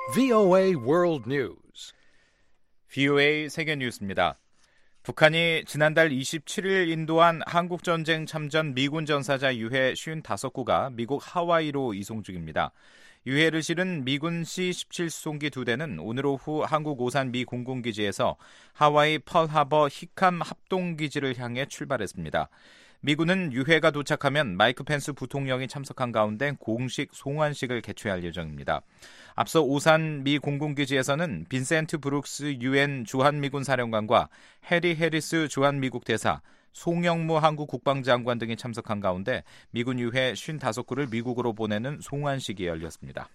VOA World News. VOA 세계 뉴스입니다. 북한이 지난달 27일 인도한 한국전쟁 참전 미군 전사자 유해 55구가 미국 하와이로 이송 중입니다. 유해를 실은 미군 C-17 수송기 2대는 오늘 오후 한국 오산 미 공군기지에서 하와이 펄하버 히캄 합동기지를 향해 출발했습니다. 미군은 유해가 도착하면 마이크 펜스 부통령이 참석한 가운데 공식 송환식을 개최할 예정입니다. 앞서 오산 미 공군기지에서는 빈센트 브룩스 유엔 주한미군 사령관과 해리 해리스 주한미국 대사, 송영무 한국 국방장관 등이 참석한 가운데 미군 유해 55구를 미국으로 보내는 송환식이 열렸습니다.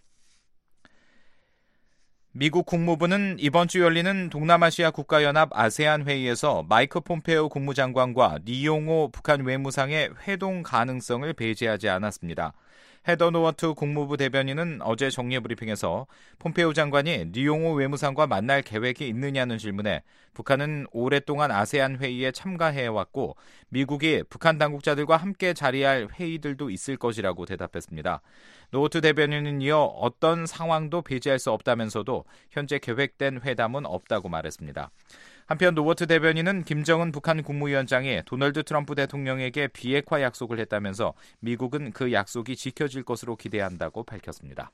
미국 국무부는 이번 주 열리는 동남아시아 국가연합 아세안 회의에서 마이크 폼페오 국무장관과 리용호 북한 외무상의 회동 가능성을 배제하지 않았습니다. 헤더 노어트 국무부 대변인은 어제 정례브리핑에서 폼페오 장관이 리용호 외무상과 만날 계획이 있느냐는 질문에 북한은 오랫동안 아세안 회의에 참가해왔고 미국이 북한 당국자들과 함께 자리할 회의들도 있을 것이라고 대답했습니다. 노어트 대변인은 이어 어떤 상황도 배제할 수 없다면서도 현재 계획된 회담은 없다고 말했습니다. 한편 노어트 대변인은 김정은 북한 국무위원장이 도널드 트럼프 대통령에게 비핵화 약속을 했다면서 미국은 그 약속이 지켜질 것으로 기대한다고 밝혔습니다.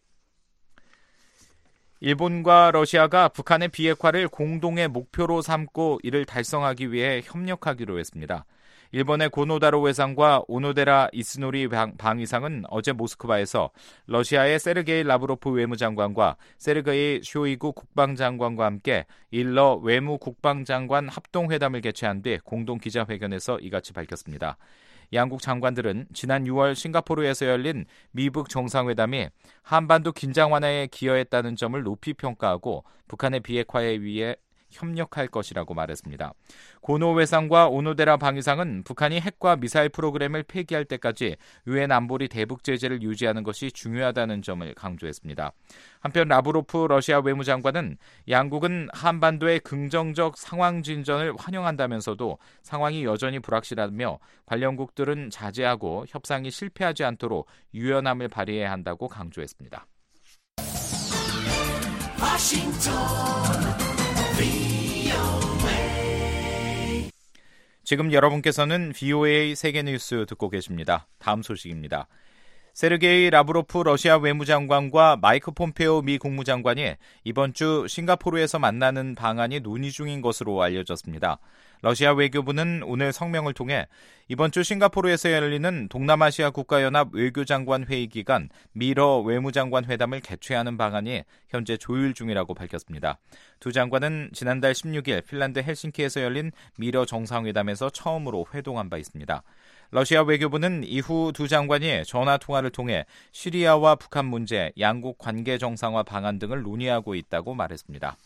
일본과 러시아가 북한의 비핵화를 공동의 목표로 삼고 이를 달성하기 위해 협력하기로 했습니다. 일본의 고노다로 외상과 오노데라 이스노리 방위상은 어제 모스크바에서 러시아의 세르게이 라브로프 외무장관과 세르게이 쇼이구 국방장관과 함께 일러 외무국방장관 합동회담을 개최한 뒤 공동 기자회견에서 이같이 밝혔습니다. 양국 장관들은 지난 6월 싱가포르에서 열린 미북 정상회담이 한반도 긴장 완화에 기여했다는 점을 높이 평가하고 북한의 비핵화에 위해 협력할 것이라고 말했습니다. 고노 외상과 오노데라 방위상은 북한이 핵과 미사일 프로그램을 폐기할 때까지 유엔 안보리 대북 제재를 유지하는 것이 중요하다는 점을 강조했습니다. 한편 라브로프 러시아 외무장관은 양국은 한반도의 긍정적 상황 진전을 환영한다면서도 상황이 여전히 불확실하며 관련국들은 자제하고 협상이 실패하지 않도록 유연함을 발휘해야 한다고 강조했습니다. 지금 여러분께서는 VOA 세계뉴스 듣고 계십니다. 다음 소식입니다. 세르게이 라브로프 러시아 외무장관과 마이크 폼페오 미 국무장관이 이번 주 싱가포르에서 만나는 방안이 논의 중인 것으로 알려졌습니다. 러시아 외교부는 오늘 성명을 통해 이번 주 싱가포르에서 열리는 동남아시아 국가연합 외교장관 회의 기간 미러 외무장관 회담을 개최하는 방안이 현재 조율 중이라고 밝혔습니다. 두 장관은 지난달 16일 핀란드 헬싱키에서 열린 미러 정상회담에서 처음으로 회동한 바 있습니다. 러시아 외교부는 이후 두 장관이 전화 통화를 통해 시리아와 북한 문제, 양국 관계 정상화 방안 등을 논의하고 있다고 말했습니다.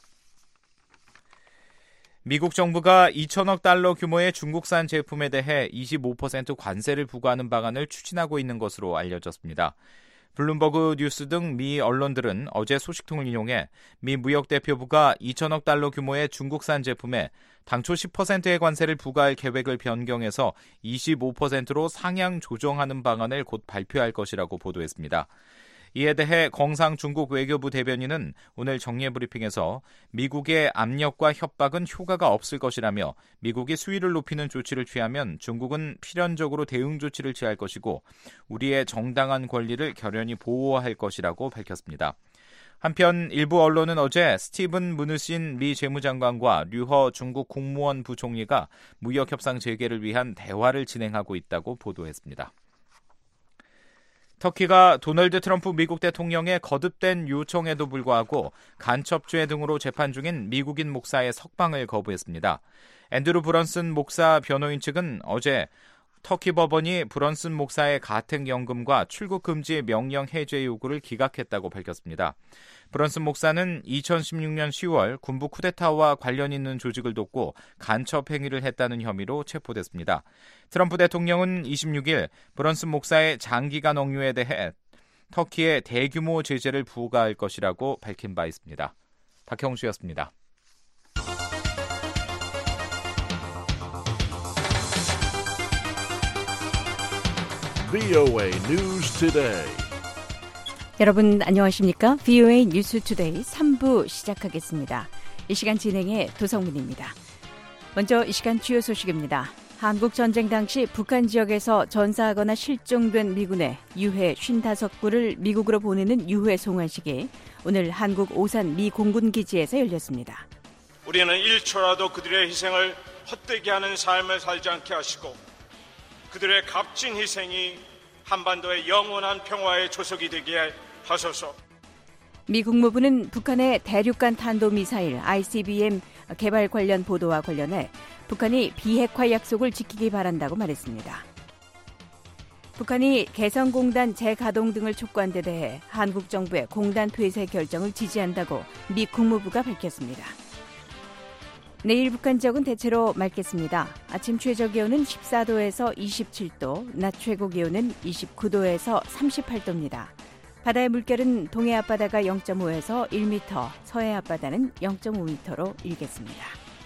미국 정부가 2천억 달러 규모의 중국산 제품에 대해 25% 관세를 부과하는 방안을 추진하고 있는 것으로 알려졌습니다. 블룸버그 뉴스 등 미 언론들은 어제 소식통을 인용해 미 무역대표부가 2천억 달러 규모의 중국산 제품에 당초 10%의 관세를 부과할 계획을 변경해서 25%로 상향 조정하는 방안을 곧 발표할 것이라고 보도했습니다. 이에 대해 경상 중국 외교부 대변인은 오늘 정례브리핑에서 미국의 압력과 협박은 효과가 없을 것이라며 미국이 수위를 높이는 조치를 취하면 중국은 필연적으로 대응 조치를 취할 것이고 우리의 정당한 권리를 결연히 보호할 것이라고 밝혔습니다. 한편 일부 언론은 어제 스티븐 무누신 미 재무장관과 류허 중국 국무원 부총리가 무역협상 재개를 위한 대화를 진행하고 있다고 보도했습니다. 터키가 도널드 트럼프 미국 대통령의 거듭된 요청에도 불구하고 간첩죄 등으로 재판 중인 미국인 목사의 석방을 거부했습니다. 앤드루 브런슨 목사 변호인 측은 어제 터키 법원이 브런슨 목사의 가택연금과 출국 금지 명령 해제 요구를 기각했다고 밝혔습니다. 브런슨 목사는 2016년 10월 군부 쿠데타와 관련 있는 조직을 돕고 간첩 행위를 했다는 혐의로 체포됐습니다. 트럼프 대통령은 26일 브런슨 목사의 장기간 억류에 대해 터키에 대규모 제재를 부과할 것이라고 밝힌 바 있습니다. 박형수였습니다. VOA News Today. 여러분 안녕하십니까? VOA 뉴스 투데이 3부 시작하겠습니다. 이 시간 진행의 도성민입니다. 먼저 이 시간 주요 소식입니다. 한국 전쟁 당시 북한 지역에서 전사하거나 실종된 미군의 유해 55구를 미국으로 보내는 유해 송환식이 오늘 한국 오산 미 공군기지에서 열렸습니다. 우리는 1초라도 그들의 희생을 헛되게 하는 삶을 살지 않게 하시고 그들의 값진 희생이 한반도의 영원한 평화의 조석이 되게 하소서. 미 국무부는 북한의 대륙간 탄도미사일 ICBM 개발 관련 보도와 관련해 북한이 비핵화 약속을 지키기 바란다고 말했습니다. 북한이 개성공단 재가동 등을 촉구한 데 대해 한국 정부의 공단 폐쇄 결정을 지지한다고 미 국무부가 밝혔습니다. 내일 북한 지역은 대체로 맑겠습니다. 아침 최저기온은 14도에서 27도, 낮 최고기온은 29도에서 38도입니다. 바다의 물결은 동해 앞바다가 0.5에서 1m, 서해 앞바다는 0.5m로 일겠습니다.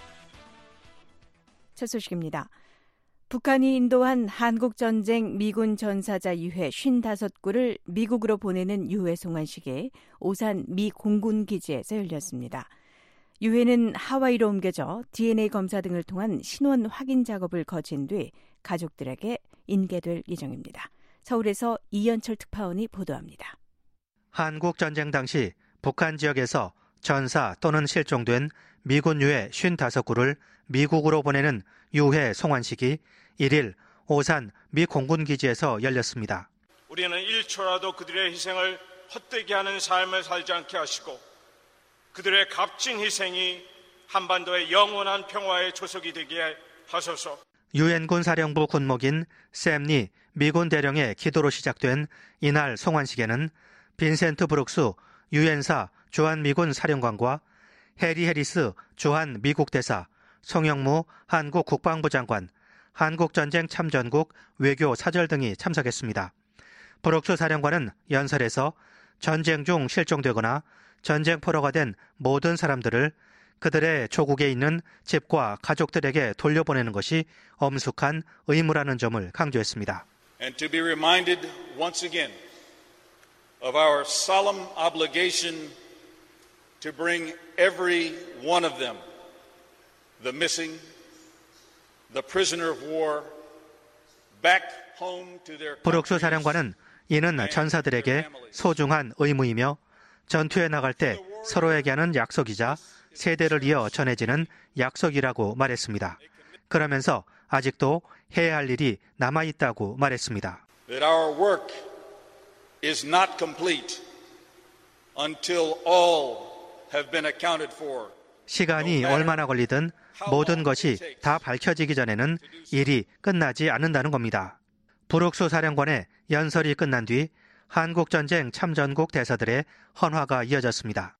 첫 소식입니다. 북한이 인도한 한국전쟁 미군 전사자 유해 55구를 미국으로 보내는 유해 송환식이 오산 미 공군기지에서 열렸습니다. 유해는 하와이로 옮겨져 DNA 검사 등을 통한 신원 확인 작업을 거친 뒤 가족들에게 인계될 예정입니다. 서울에서 이현철 특파원이 보도합니다. 한국 전쟁 당시 북한 지역에서 전사 또는 실종된 미군 유해 55구를 미국으로 보내는 유해 송환식이 1일 오산 미 공군기지에서 열렸습니다. 우리는 1초라도 그들의 희생을 헛되게 하는 삶을 살지 않게 하시고 그들의 값진 희생이 한반도의 영원한 평화의 조석이 되게 하소서. 유엔군 사령부 군목인 샘리 미군 대령의 기도로 시작된 이날 송환식에는 빈센트 브룩스 유엔사 주한미군 사령관과 해리 해리스 주한 미국 대사, 송영무 한국 국방부 장관, 한국전쟁 참전국 외교 사절 등이 참석했습니다. 브룩스 사령관은 연설에서 전쟁 중 실종되거나 전쟁 포로가 된 모든 사람들을 그들의 조국에 있는 집과 가족들에게 돌려보내는 것이 엄숙한 의무라는 점을 강조했습니다. And to be reminded once again of our solemn obligation to bring every one of them, the missing, the prisoner of war, back home to their countries. 브룩스 사령관은 이는 전사들에게 소중한 의무이며 전투에 나갈 때 서로에게 하는 약속이자 세대를 이어 전해지는 약속이라고 말했습니다. 그러면서 아직도 해야 할 일이 남아있다고 말했습니다. That our work is not complete until all have been accounted for. 시간이 얼마나 걸리든 모든 것이 다 밝혀지기 전에는 일이 끝나지 않는다는 겁니다. 브룩스 사령관의 연설이 끝난 뒤 한국전쟁 참전국 대사들의 헌화가 이어졌습니다.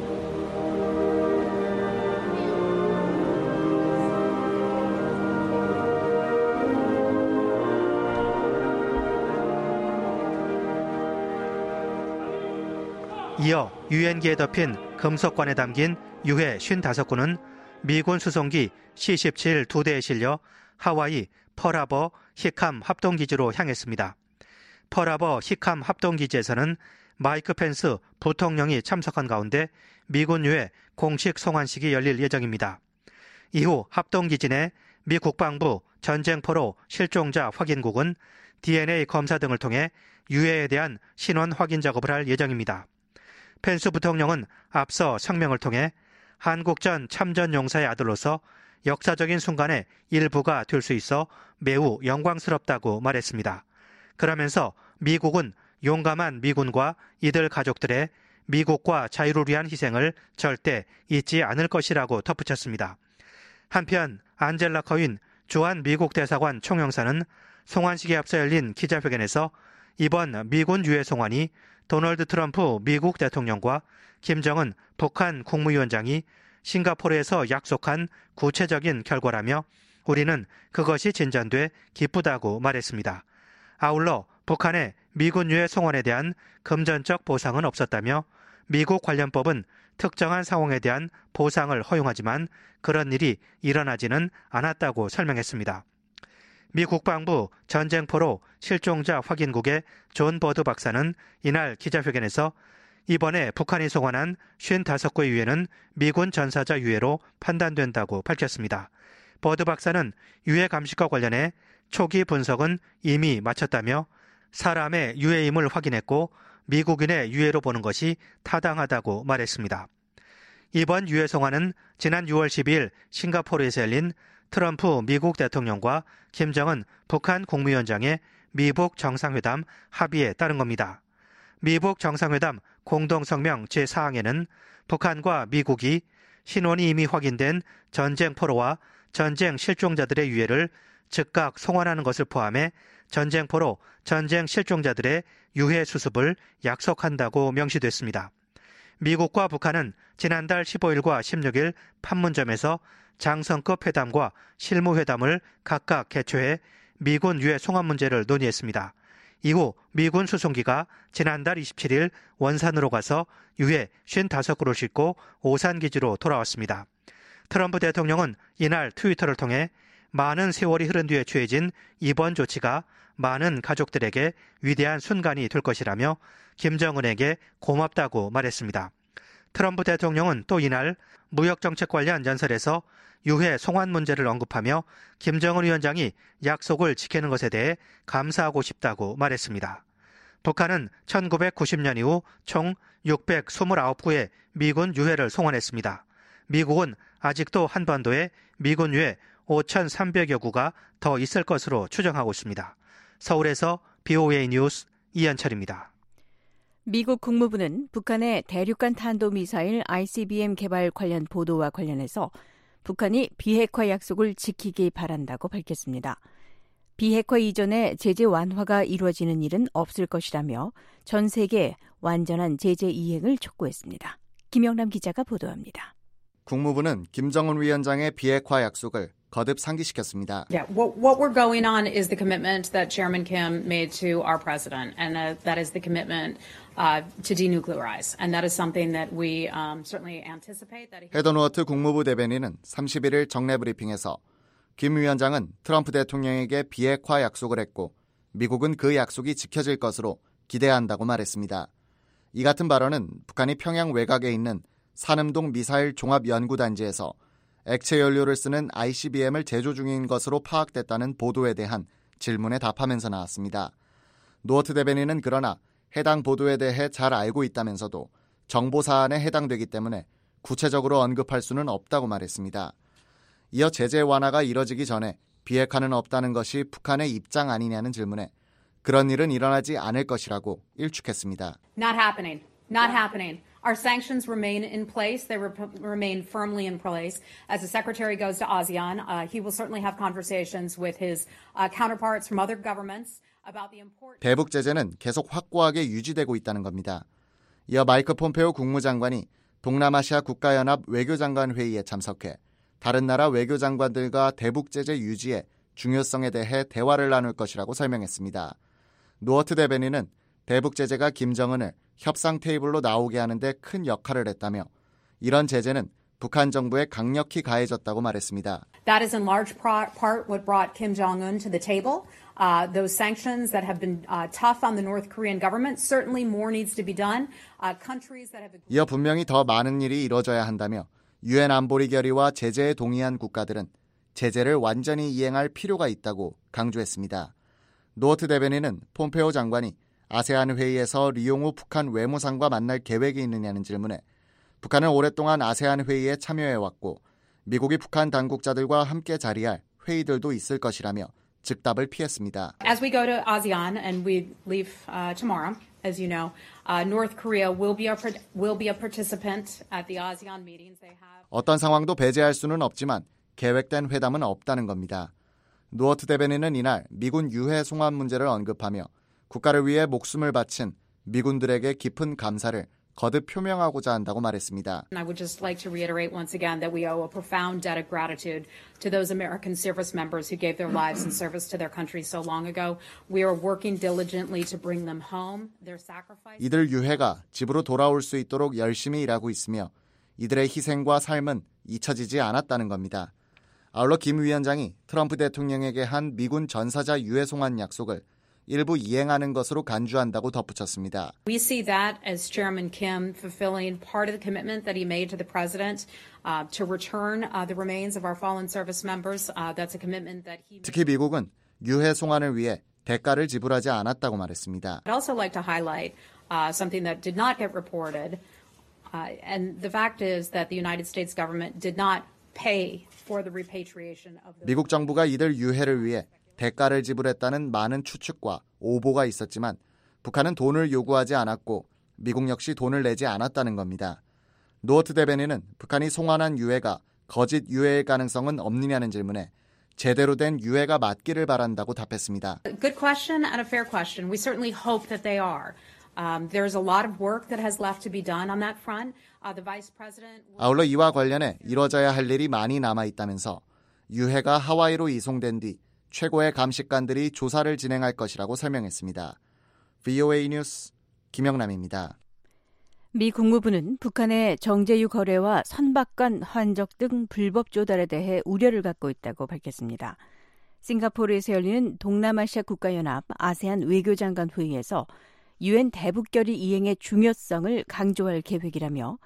이어 유엔기에 덮인 금속관에 담긴 유해 55구는 미군 수송기 C-17 2대에 실려 하와이 펄하버 히캄 합동기지로 향했습니다. 펄하버 히캄 합동기지에서는 마이크 펜스 부통령이 참석한 가운데 미군 유해 공식 송환식이 열릴 예정입니다. 이후 합동기지 내 미 국방부 전쟁포로 실종자 확인국은 DNA 검사 등을 통해 유해에 대한 신원 확인 작업을 할 예정입니다. 펜스 부통령은 앞서 성명을 통해 한국전 참전용사의 아들로서 역사적인 순간의 일부가 될 수 있어 매우 영광스럽다고 말했습니다. 그러면서 미국은 용감한 미군과 이들 가족들의 미국과 자유를 위한 희생을 절대 잊지 않을 것이라고 덧붙였습니다. 한편 안젤라 커윈 주한 미국 대사관 총영사는 송환식에 앞서 열린 기자회견에서 이번 미군 유해 송환이 도널드 트럼프 미국 대통령과 김정은 북한 국무위원장이 싱가포르에서 약속한 구체적인 결과라며 우리는 그것이 진전돼 기쁘다고 말했습니다. 아울러 북한의 미군 유해 송환에 대한 금전적 보상은 없었다며 미국 관련법은 특정한 상황에 대한 보상을 허용하지만 그런 일이 일어나지는 않았다고 설명했습니다. 미 국방부 전쟁포로 실종자 확인국의 존 버드 박사는 이날 기자회견에서 이번에 북한이 송환한 55구의 유해는 미군 전사자 유해로 판단된다고 밝혔습니다. 버드 박사는 유해 감식과 관련해 초기 분석은 이미 마쳤다며 사람의 유해임을 확인했고 미국인의 유해로 보는 것이 타당하다고 말했습니다. 이번 유해 송환은 지난 6월 12일 싱가포르에서 열린 트럼프 미국 대통령과 김정은 북한 국무위원장의 미북 정상회담 합의에 따른 겁니다. 미북 정상회담 공동성명 제4항에는 북한과 미국이 신원이 이미 확인된 전쟁 포로와 전쟁 실종자들의 유해를 즉각 송환하는 것을 포함해 전쟁 포로, 전쟁 실종자들의 유해 수습을 약속한다고 명시됐습니다. 미국과 북한은 지난달 15일과 16일 판문점에서 장성급 회담과 실무회담을 각각 개최해 미군 유해 송환 문제를 논의했습니다. 이후 미군 수송기가 지난달 27일 원산으로 가서 유해 55구를 싣고 오산기지로 돌아왔습니다. 트럼프 대통령은 이날 트위터를 통해 많은 세월이 흐른 뒤에 취해진 이번 조치가 많은 가족들에게 위대한 순간이 될 것이라며 김정은에게 고맙다고 말했습니다. 트럼프 대통령은 또 이날 무역정책 관련 연설에서 유해 송환 문제를 언급하며 김정은 위원장이 약속을 지키는 것에 대해 감사하고 싶다고 말했습니다. 북한은 1990년 이후 총 629구의 미군 유해를 송환했습니다. 미국은 아직도 한반도에 미군 유해 5,300여 구가 더 있을 것으로 추정하고 있습니다. 서울에서 BOA 뉴스 이현철입니다. 미국 국무부는 북한의 대륙간 탄도미사일 ICBM 개발 관련 보도와 관련해서 북한이 비핵화 약속을 지키기 바란다고 밝혔습니다. 비핵화 이전에 제재 완화가 이루어지는 일은 없을 것이라며 전 세계 완전한 제재 이행을 촉구했습니다. 김영남 기자가 보도합니다. 국무부는 김정은 위원장의 비핵화 약속을 거듭 상기시켰습니다. Yeah, what we're going on is the commitment that Chairman Kim made to our president, and that is the commitment to denuclearize, and that is something that we certainly anticipate. 헤더 누어트 국무부 대변인은 31일 정례 브리핑에서 김 위원장은 트럼프 대통령에게 비핵화 약속을 했고 미국은 그 약속이 지켜질 것으로 기대한다고 말했습니다. 이 같은 발언은 북한이 평양 외곽에 있는 산음동 미사일 종합연구단지에서 액체 연료를 쓰는 ICBM을 제조 중인 것으로 파악됐다는 보도에 대한 질문에 답하면서 나왔습니다. 누어트 대변인은 그러나 해당 보도에 대해 잘 알고 있다면서도 정보 사안에 해당되기 때문에 구체적으로 언급할 수는 없다고 말했습니다. 이어 제재 완화가 이뤄지기 전에 비핵화는 없다는 것이 북한의 입장 아니냐는 질문에 그런 일은 일어나지 않을 것이라고 일축했습니다. Not happening. Not happening. Our sanctions remain in place. They remain firmly in place. As the Secretary goes to ASEAN, he will certainly have conversations with his counterparts from other governments about the important... 대북 제재는 계속 확고하게 유지되고 있다는 겁니다. 이어 마이크 폼페오 국무장관이 동남아시아 국가연합 외교장관 회의에 참석해 다른 나라 외교장관들과 대북 제재 유지의 중요성에 대해 대화를 나눌 것이라고 설명했습니다. 누어트 대변인은 대북 제재가 김정은을 협상 테이블로 나오게 하는 데 큰 역할을 했다며 이런 제재는 북한 정부에 강력히 가해졌다고 말했습니다. That is in large part what brought Kim Jong-un to the table. Those sanctions that have been tough on the North Korean government, certainly more needs to be done. Countries that have... 이어 분명히 더 많은 일이 이뤄져야 한다며 유엔 안보리 결의와 제재에 동의한 국가들은 제재를 완전히 이행할 필요가 있다고 강조했습니다. 누어트 대변인은 폼페오 장관이 아세안 회의에서 리용우 북한 외무상과 만날 계획이 있느냐는 질문에 북한은 오랫동안 아세안 회의에 참여해왔고 미국이 북한 당국자들과 함께 자리할 회의들도 있을 것이라며 즉답을 피했습니다. As we go to ASEAN and we leave tomorrow, as you know, North Korea will be a participant at the ASEAN meetings they have. 어떤 상황도 배제할 수는 없지만 계획된 회담은 없다는 겁니다. 누어트 대변인은 이날 미군 유해 송환 문제를 언급하며 국가를 위해 목숨을 바친 미군들에게 깊은 감사를 거듭 표명하고자 한다고 말했습니다. I would just like to reiterate once again that we owe a profound debt of gratitude to those American service members who gave their lives in service to their country so long ago. We are working diligently to bring them home. Their sacrifice. 이들 유해가 집으로 돌아올 수 있도록 열심히 일하고 있으며 이들의 희생과 삶은 잊혀지지 않았다는 겁니다. 아울러 김 위원장이 트럼프 대통령에게 한 미군 전사자 유해 송환 약속을 일부 이행하는 것으로 간주한다고 덧붙였습니다. We see that as Chairman Kim fulfilling part of the commitment that he made to the president to return the remains of our fallen service members. That's a commitment that he made. 특히 미국은 유해 송환을 위해 대가를 지불하지 않았다고 말했습니다. I'd also like to highlight something that did not get reported, and the fact is that the United States government did not pay for the repatriation of the. 미국 정부가 이들 유해를 위해 대가를 지불했다는 많은 추측과 오보가 있었지만 북한은 돈을 요구하지 않았고 미국 역시 돈을 내지 않았다는 겁니다. 노어트 대변인은 북한이 송환한 유해가 거짓 유해일 가능성은 없느냐는 질문에 제대로 된 유해가 맞기를 바란다고 답했습니다. Good question and a fair question. We certainly hope that they are. There's a lot of work that has left to be done on that front. The Vice President. 아울러 이와 관련해 이뤄져야 할 일이 많이 남아있다면서 유해가 하와이로 이송된 뒤 최고의 감식관들이 조사를 진행할 것이라고 설명했습니다. VOA 뉴스 김영남입니다. 미 국무부는 북한의 정제유 거래와 선박간 환적 등 불법 조달에 대해 우려를 갖고 있다고 밝혔습니다. 싱가포르에서 열리는 동남아시아 국가연합 아세안 외교장관 회의에서 유엔 대북결의 이행의 중요성을 강조할 계획이라며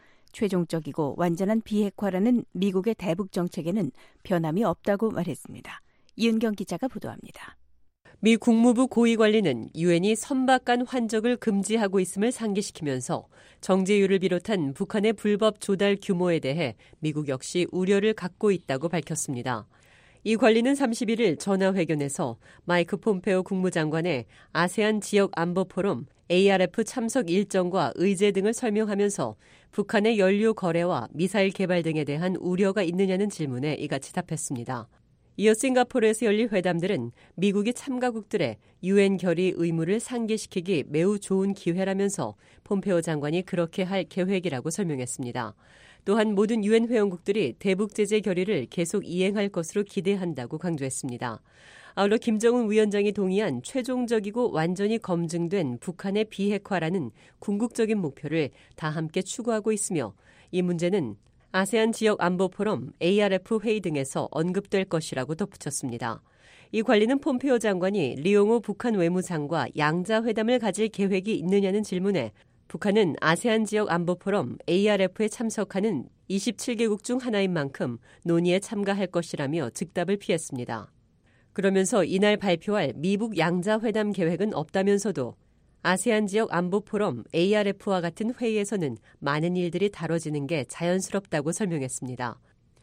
최종적이고 완전한 비핵화라는 미국의 대북 정책에는 변함이 없다고 말했습니다. 이은경 기자가 보도합니다. 미 국무부 고위관리는 유엔이 선박 간 환적을 금지하고 있음을 상기시키면서 정제유를 비롯한 북한의 불법 조달 규모에 대해 미국 역시 우려를 갖고 있다고 밝혔습니다. 이 관리는 31일 전화회견에서 마이크 폼페오 국무장관의 아세안 지역 안보 포럼 ARF 참석 일정과 의제 등을 설명하면서 북한의 연료 거래와 미사일 개발 등에 대한 우려가 있느냐는 질문에 이같이 답했습니다. 이어 싱가포르에서 열릴 회담들은 미국이 참가국들의 유엔 결의 의무를 상기시키기 매우 좋은 기회라면서 폼페오 장관이 그렇게 할 계획이라고 설명했습니다. 또한 모든 유엔 회원국들이 대북 제재 결의를 계속 이행할 것으로 기대한다고 강조했습니다. 아울러 김정은 위원장이 동의한 최종적이고 완전히 검증된 북한의 비핵화라는 궁극적인 목표를 다 함께 추구하고 있으며 이 문제는 아세안 지역 안보 포럼 ARF 회의 등에서 언급될 것이라고 덧붙였습니다. 이 관리는 폼페오 장관이 리용호 북한 외무상과 양자 회담을 가질 계획이 있느냐는 질문에 북한은 아세안 지역 안보 포럼 ARF에 참석하는 27개국 중 하나인 만큼 논의에 참가할 것이라며 즉답을 피했습니다. 그러면서 이날 발표할 미북 양자 회담 계획은 없다면서도 아세안 지역 안보 포럼 ARF와 같은 회의에서는 많은 일들이 다뤄지는 게 자연스럽다고 설명했습니다.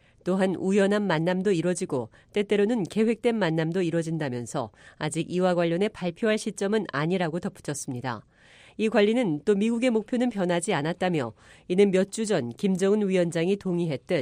또한 우연한 만남도 이뤄지고 때때로는 계획된 만남도 이뤄진다면서 아직 이와 관련해 발표할 시점은 아니라고 덧붙였습니다. 이 관리는 또 미국의 목표는 변하지 않았다며 이는 몇 주 전 김정은 위원장이 동의했듯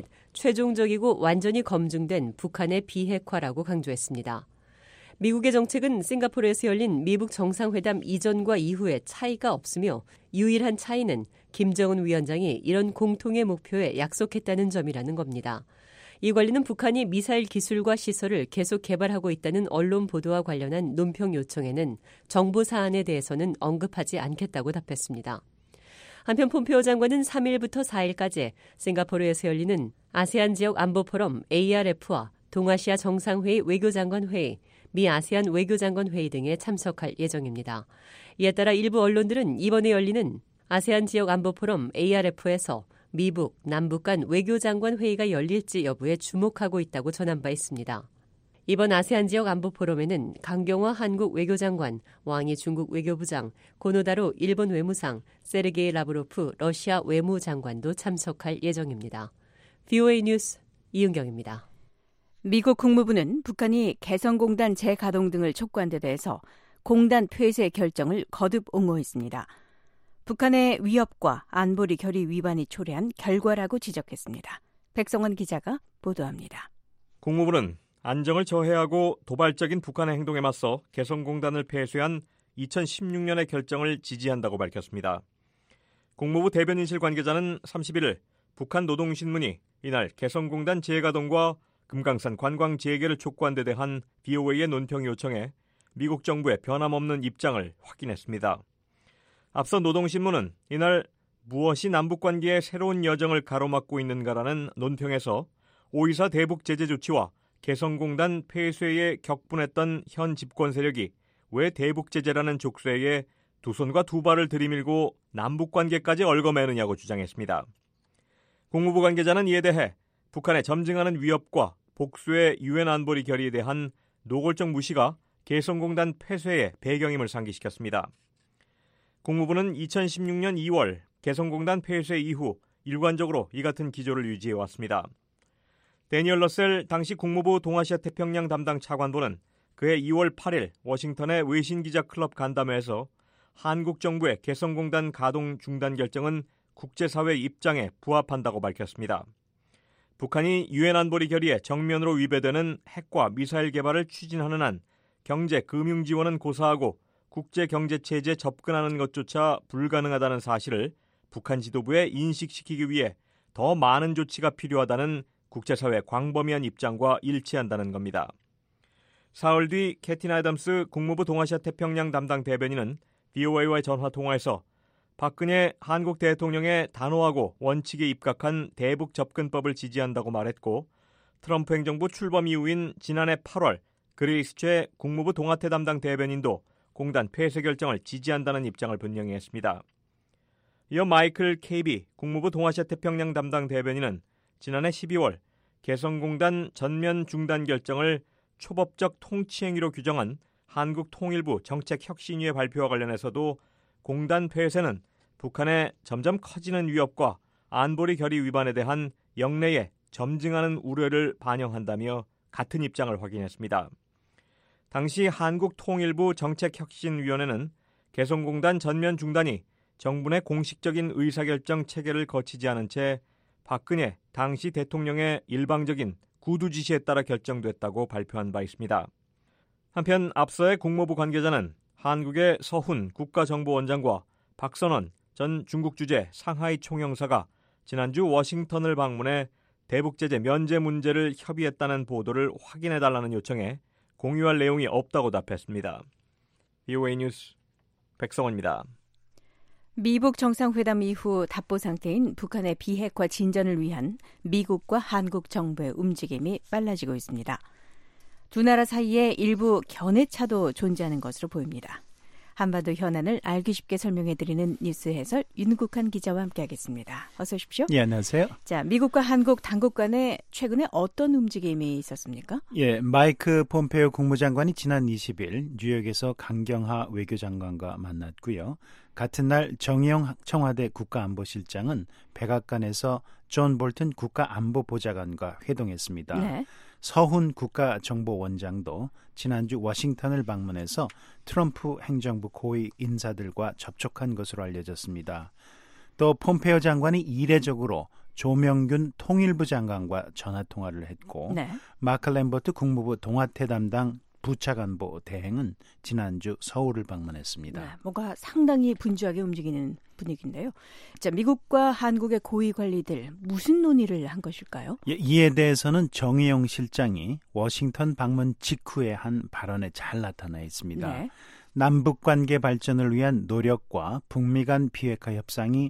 최종적이고 완전히 검증된 북한의 비핵화라고 강조했습니다. 미국의 정책은 싱가포르에서 열린 미북 정상회담 이전과 이후에 차이가 없으며 유일한 차이는 김정은 위원장이 이런 공통의 목표에 약속했다는 점이라는 겁니다. 이 관리는 북한이 미사일 기술과 시설을 계속 개발하고 있다는 언론 보도와 관련한 논평 요청에는 정보 사안에 대해서는 언급하지 않겠다고 답했습니다. 한편 폼페오 장관은 3일부터 4일까지 싱가포르에서 열리는 아세안 지역 안보 포럼 ARF와 동아시아 정상회의 외교장관 회의, 미 아세안 외교장관 회의 등에 참석할 예정입니다. 이에 따라 일부 언론들은 이번에 열리는 아세안 지역 안보 포럼 ARF에서 미북, 남북 간 외교장관 회의가 열릴지 여부에 주목하고 있다고 전한 바 있습니다. 이번 아세안 지역 안보 포럼에는 강경화 한국 외교장관, 왕이 중국 외교부장, 고노다로 일본 외무상, 세르게이 라브로프 러시아 외무장관도 참석할 예정입니다. VOA 뉴스 이은경입니다. 미국 국무부는 북한이 개성공단 재가동 등을 촉구한 데 대해서 공단 폐쇄 결정을 거듭 옹호했습니다. 북한의 위협과 안보리 결의 위반이 초래한 결과라고 지적했습니다. 백성원 기자가 보도합니다. 국무부는 안정을 저해하고 도발적인 북한의 행동에 맞서 개성공단을 폐쇄한 2016년의 결정을 지지한다고 밝혔습니다. 국무부 대변인실 관계자는 31일 북한 노동신문이 이날 개성공단 재가동과 금강산 관광 재개를 촉구한 데 대한 BOA의 논평 요청에 미국 정부의 변함없는 입장을 확인했습니다. 앞서 노동신문은 이날 무엇이 남북관계의 새로운 여정을 가로막고 있는가라는 논평에서 5.24 대북 제재 조치와 개성공단 폐쇄에 격분했던 현 집권 세력이 왜 대북제재라는 족쇄에 두 손과 두 발을 들이밀고 남북관계까지 얽어매느냐고 주장했습니다. 국무부 관계자는 이에 대해 북한의 점증하는 위협과 복수의 유엔 안보리 결의에 대한 노골적 무시가 개성공단 폐쇄의 배경임을 상기시켰습니다. 국무부는 2016년 2월 개성공단 폐쇄 이후 일관적으로 이 같은 기조를 유지해왔습니다. 데니얼 러셀 당시 국무부 동아시아 태평양 담당 차관보는 그해 2월 8일 워싱턴의 외신기자 클럽 간담회에서 한국 정부의 개성공단 가동 중단 결정은 국제사회 입장에 부합한다고 밝혔습니다. 북한이 유엔 안보리 결의에 정면으로 위배되는 핵과 미사일 개발을 추진하는 한 경제, 금융 지원은 고사하고 국제 경제 체제에 접근하는 것조차 불가능하다는 사실을 북한 지도부에 인식시키기 위해 더 많은 조치가 필요하다는 국제사회 광범위한 입장과 일치한다는 겁니다. 사흘 뒤 캐틴 애덤스 국무부 동아시아 태평양 담당 대변인은 VOA와의 전화 통화에서 박근혜 한국 대통령의 단호하고 원칙에 입각한 대북 접근법을 지지한다고 말했고 트럼프 행정부 출범 이후인 지난해 8월 그레이스 최 국무부 동아태 담당 대변인도 공단 폐쇄 결정을 지지한다는 입장을 분명히 했습니다. 이어 마이클 케이비 국무부 동아시아 태평양 담당 대변인은 지난해 12월 개성공단 전면 중단 결정을 초법적 통치행위로 규정한 한국통일부 정책혁신위의 발표와 관련해서도 공단 폐쇄는 북한의 점점 커지는 위협과 안보리 결의 위반에 대한 영내에 점증하는 우려를 반영한다며 같은 입장을 확인했습니다. 당시 한국통일부 정책혁신위원회는 개성공단 전면 중단이 정부 내 공식적인 의사결정 체계를 거치지 않은 채 박근혜 당시 대통령의 일방적인 구두 지시에 따라 결정됐다고 발표한 바 있습니다. 한편 앞서의 국무부 관계자는 한국의 서훈 국가정보원장과 박선원 전 중국 주재 상하이 총영사가 지난주 워싱턴을 방문해 대북제재 면제 문제를 협의했다는 보도를 확인해달라는 요청에 공유할 내용이 없다고 답했습니다. VOA 뉴스 백성원입니다. 미북 정상회담 이후 답보 상태인 북한의 비핵화 진전을 위한 미국과 한국 정부의 움직임이 빨라지고 있습니다. 두 나라 사이에 일부 견해차도 존재하는 것으로 보입니다. 한반도 현안을 알기 쉽게 설명해드리는 뉴스 해설 윤국한 기자와 함께하겠습니다. 어서 오십시오. 예, 안녕하세요. 자, 미국과 한국 당국 간에 최근에 어떤 움직임이 있었습니까? 예, 마이크 폼페이오 국무장관이 지난 20일 뉴욕에서 강경하 외교장관과 만났고요. 같은 날 정의용 청와대 국가안보실장은 백악관에서 존 볼튼 국가안보보좌관과 회동했습니다. 네. 서훈 국가정보원장도 지난주 워싱턴을 방문해서 트럼프 행정부 고위 인사들과 접촉한 것으로 알려졌습니다. 또 폼페이오 장관이 이례적으로 조명균 통일부 장관과 전화통화를 했고 네. 마크 램버트 국무부 동아태 담당 부차관보 대행은 지난주 서울을 방문했습니다. 네, 뭔가 상당히 분주하게 움직이는 분위기인데요. 자, 미국과 한국의 고위 관리들 무슨 논의를 한 것일까요? 예, 이에 대해서는 정의용 실장이 워싱턴 방문 직후에 한 발언에 잘 나타나 있습니다. 네. 남북관계 발전을 위한 노력과 북미 간 비핵화 협상이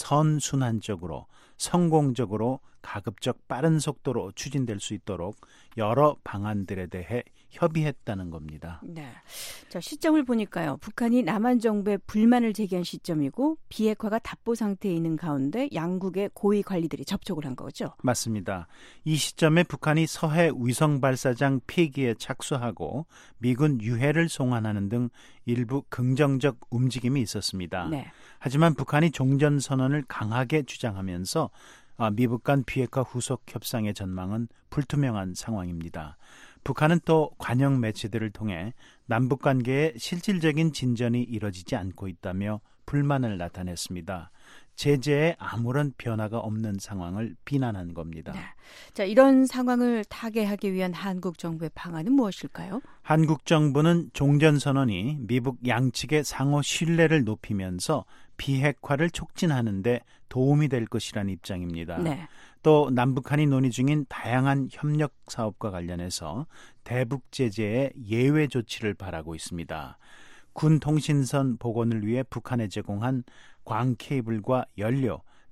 선순환적으로 성공적으로 가급적 빠른 속도로 추진될 수 있도록 여러 방안들에 대해 협의했다는 겁니다. 네. 자, 시점을 보니까요. 북한이 남한 정부에 불만을 제기한 시점이고 비핵화가 답보 상태에 있는 가운데 양국의 고위 관리들이 접촉을 한 거죠. 맞습니다. 이 시점에 북한이 서해 위성 발사장 폐기에 착수하고 미군 유해를 송환하는 등 일부 긍정적 움직임이 있었습니다. 네. 하지만 북한이 종전선언을 강하게 주장하면서 미북 간 비핵화 후속 협상의 전망은 불투명한 상황입니다. 북한은 또 관영 매체들을 통해 남북관계에 실질적인 진전이 이뤄지지 않고 있다며 불만을 나타냈습니다. 제재에 아무런 변화가 없는 상황을 비난한 겁니다. 네. 자, 이런 상황을 타개하기 위한 한국 정부의 방안은 무엇일까요? 한국 정부는 종전선언이 미북 양측의 상호 신뢰를 높이면서 비핵화를 촉진하는 데 도움이 될 것이라는 입장입니다. 네. 또 남북한이 논의 중인 다양한 협력 사업과 관련해서 대북 제재의 예외 조치를 바라고 있습니다. 군 통신선 복원을 위해 북한에 제공한 광 케이블과 연료,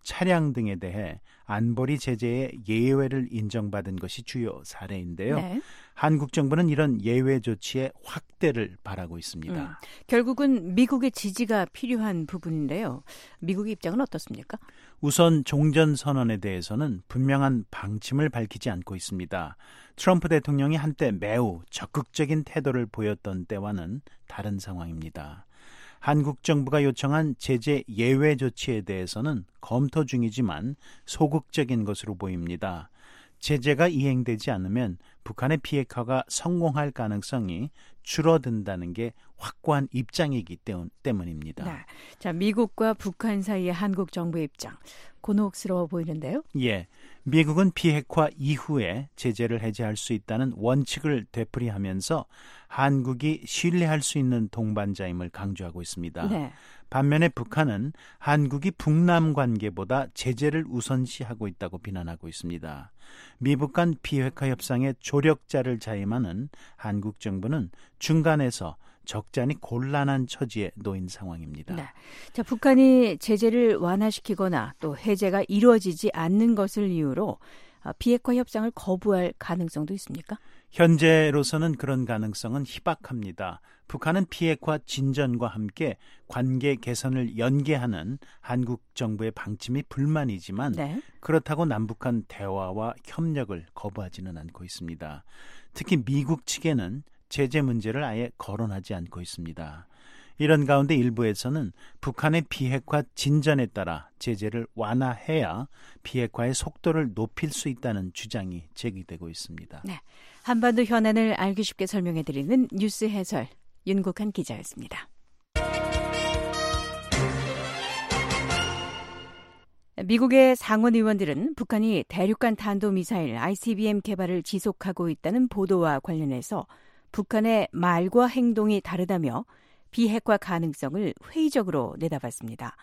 차량 등에 대해 안보리 제재의 예외를 인정받은 것이 주요 사례인데요. 네. 한국 정부는 이런 예외 조치의 확대를 바라고 있습니다. 결국은 미국의 지지가 필요한 부분인데요. 미국의 입장은 어떻습니까? 우선 종전선언에 대해서는 분명한 방침을 밝히지 않고 있습니다. 트럼프 대통령이 한때 매우 적극적인 태도를 보였던 때와는 다른 상황입니다. 한국 정부가 요청한 제재 예외 조치에 대해서는 검토 중이지만 소극적인 것으로 보입니다. 제재가 이행되지 않으면 북한의 비핵화가 성공할 가능성이 줄어든다는 게 확고한 입장이기 때문입니다. 네. 자, 미국과 북한 사이의 한국 정부의 입장, 곤혹스러워 보이는데요. 예, 미국은 비핵화 이후에 제재를 해제할 수 있다는 원칙을 되풀이하면서 한국이 신뢰할 수 있는 동반자임을 강조하고 있습니다. 네. 반면에 북한은 한국이 북남 관계보다 제재를 우선시하고 있다고 비난하고 있습니다. 미북 간 비핵화 협상에 조력자를 자임하는 한국 정부는 중간에서 적잖이 곤란한 처지에 놓인 상황입니다. 네. 자, 북한이 제재를 완화시키거나 또 해제가 이루어지지 않는 것을 이유로 비핵화 협상을 거부할 가능성도 있습니까? 현재로서는 그런 가능성은 희박합니다. 북한은 비핵화 진전과 함께 관계 개선을 연계하는 한국 정부의 방침이 불만이지만 네. 그렇다고 남북한 대화와 협력을 거부하지는 않고 있습니다. 특히 미국 측에는 제재 문제를 아예 거론하지 않고 있습니다. 이런 가운데 일부에서는 북한의 비핵화 진전에 따라 제재를 완화해야 비핵화의 속도를 높일 수 있다는 주장이 제기되고 있습니다. 네, 한반도 현안을 알기 쉽게 설명해드리는 뉴스 해설 윤국한 기자였습니다. 미국의 상원 의원들은 북한이 대륙간 탄도미사일 ICBM 개발을 지속하고 있다는 보도와 관련해서 북한의 말과 행동이 다르다며 비핵화 가능성을 회의적으로 내다봤습니다.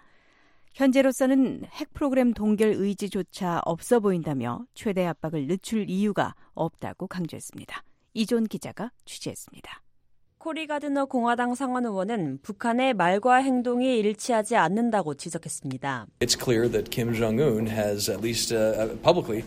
현재로서는 핵 프로그램 동결 의지조차 없어 보인다며 최대 압박을 늦출 이유가 없다고 강조했습니다. 이존 기자가 취재했습니다. 코리 가드너 공화당 상원 의원은 북한의 말과 행동이 일치하지 않는다고 지적했습니다. It's clear that Kim Jong-un has at least publicly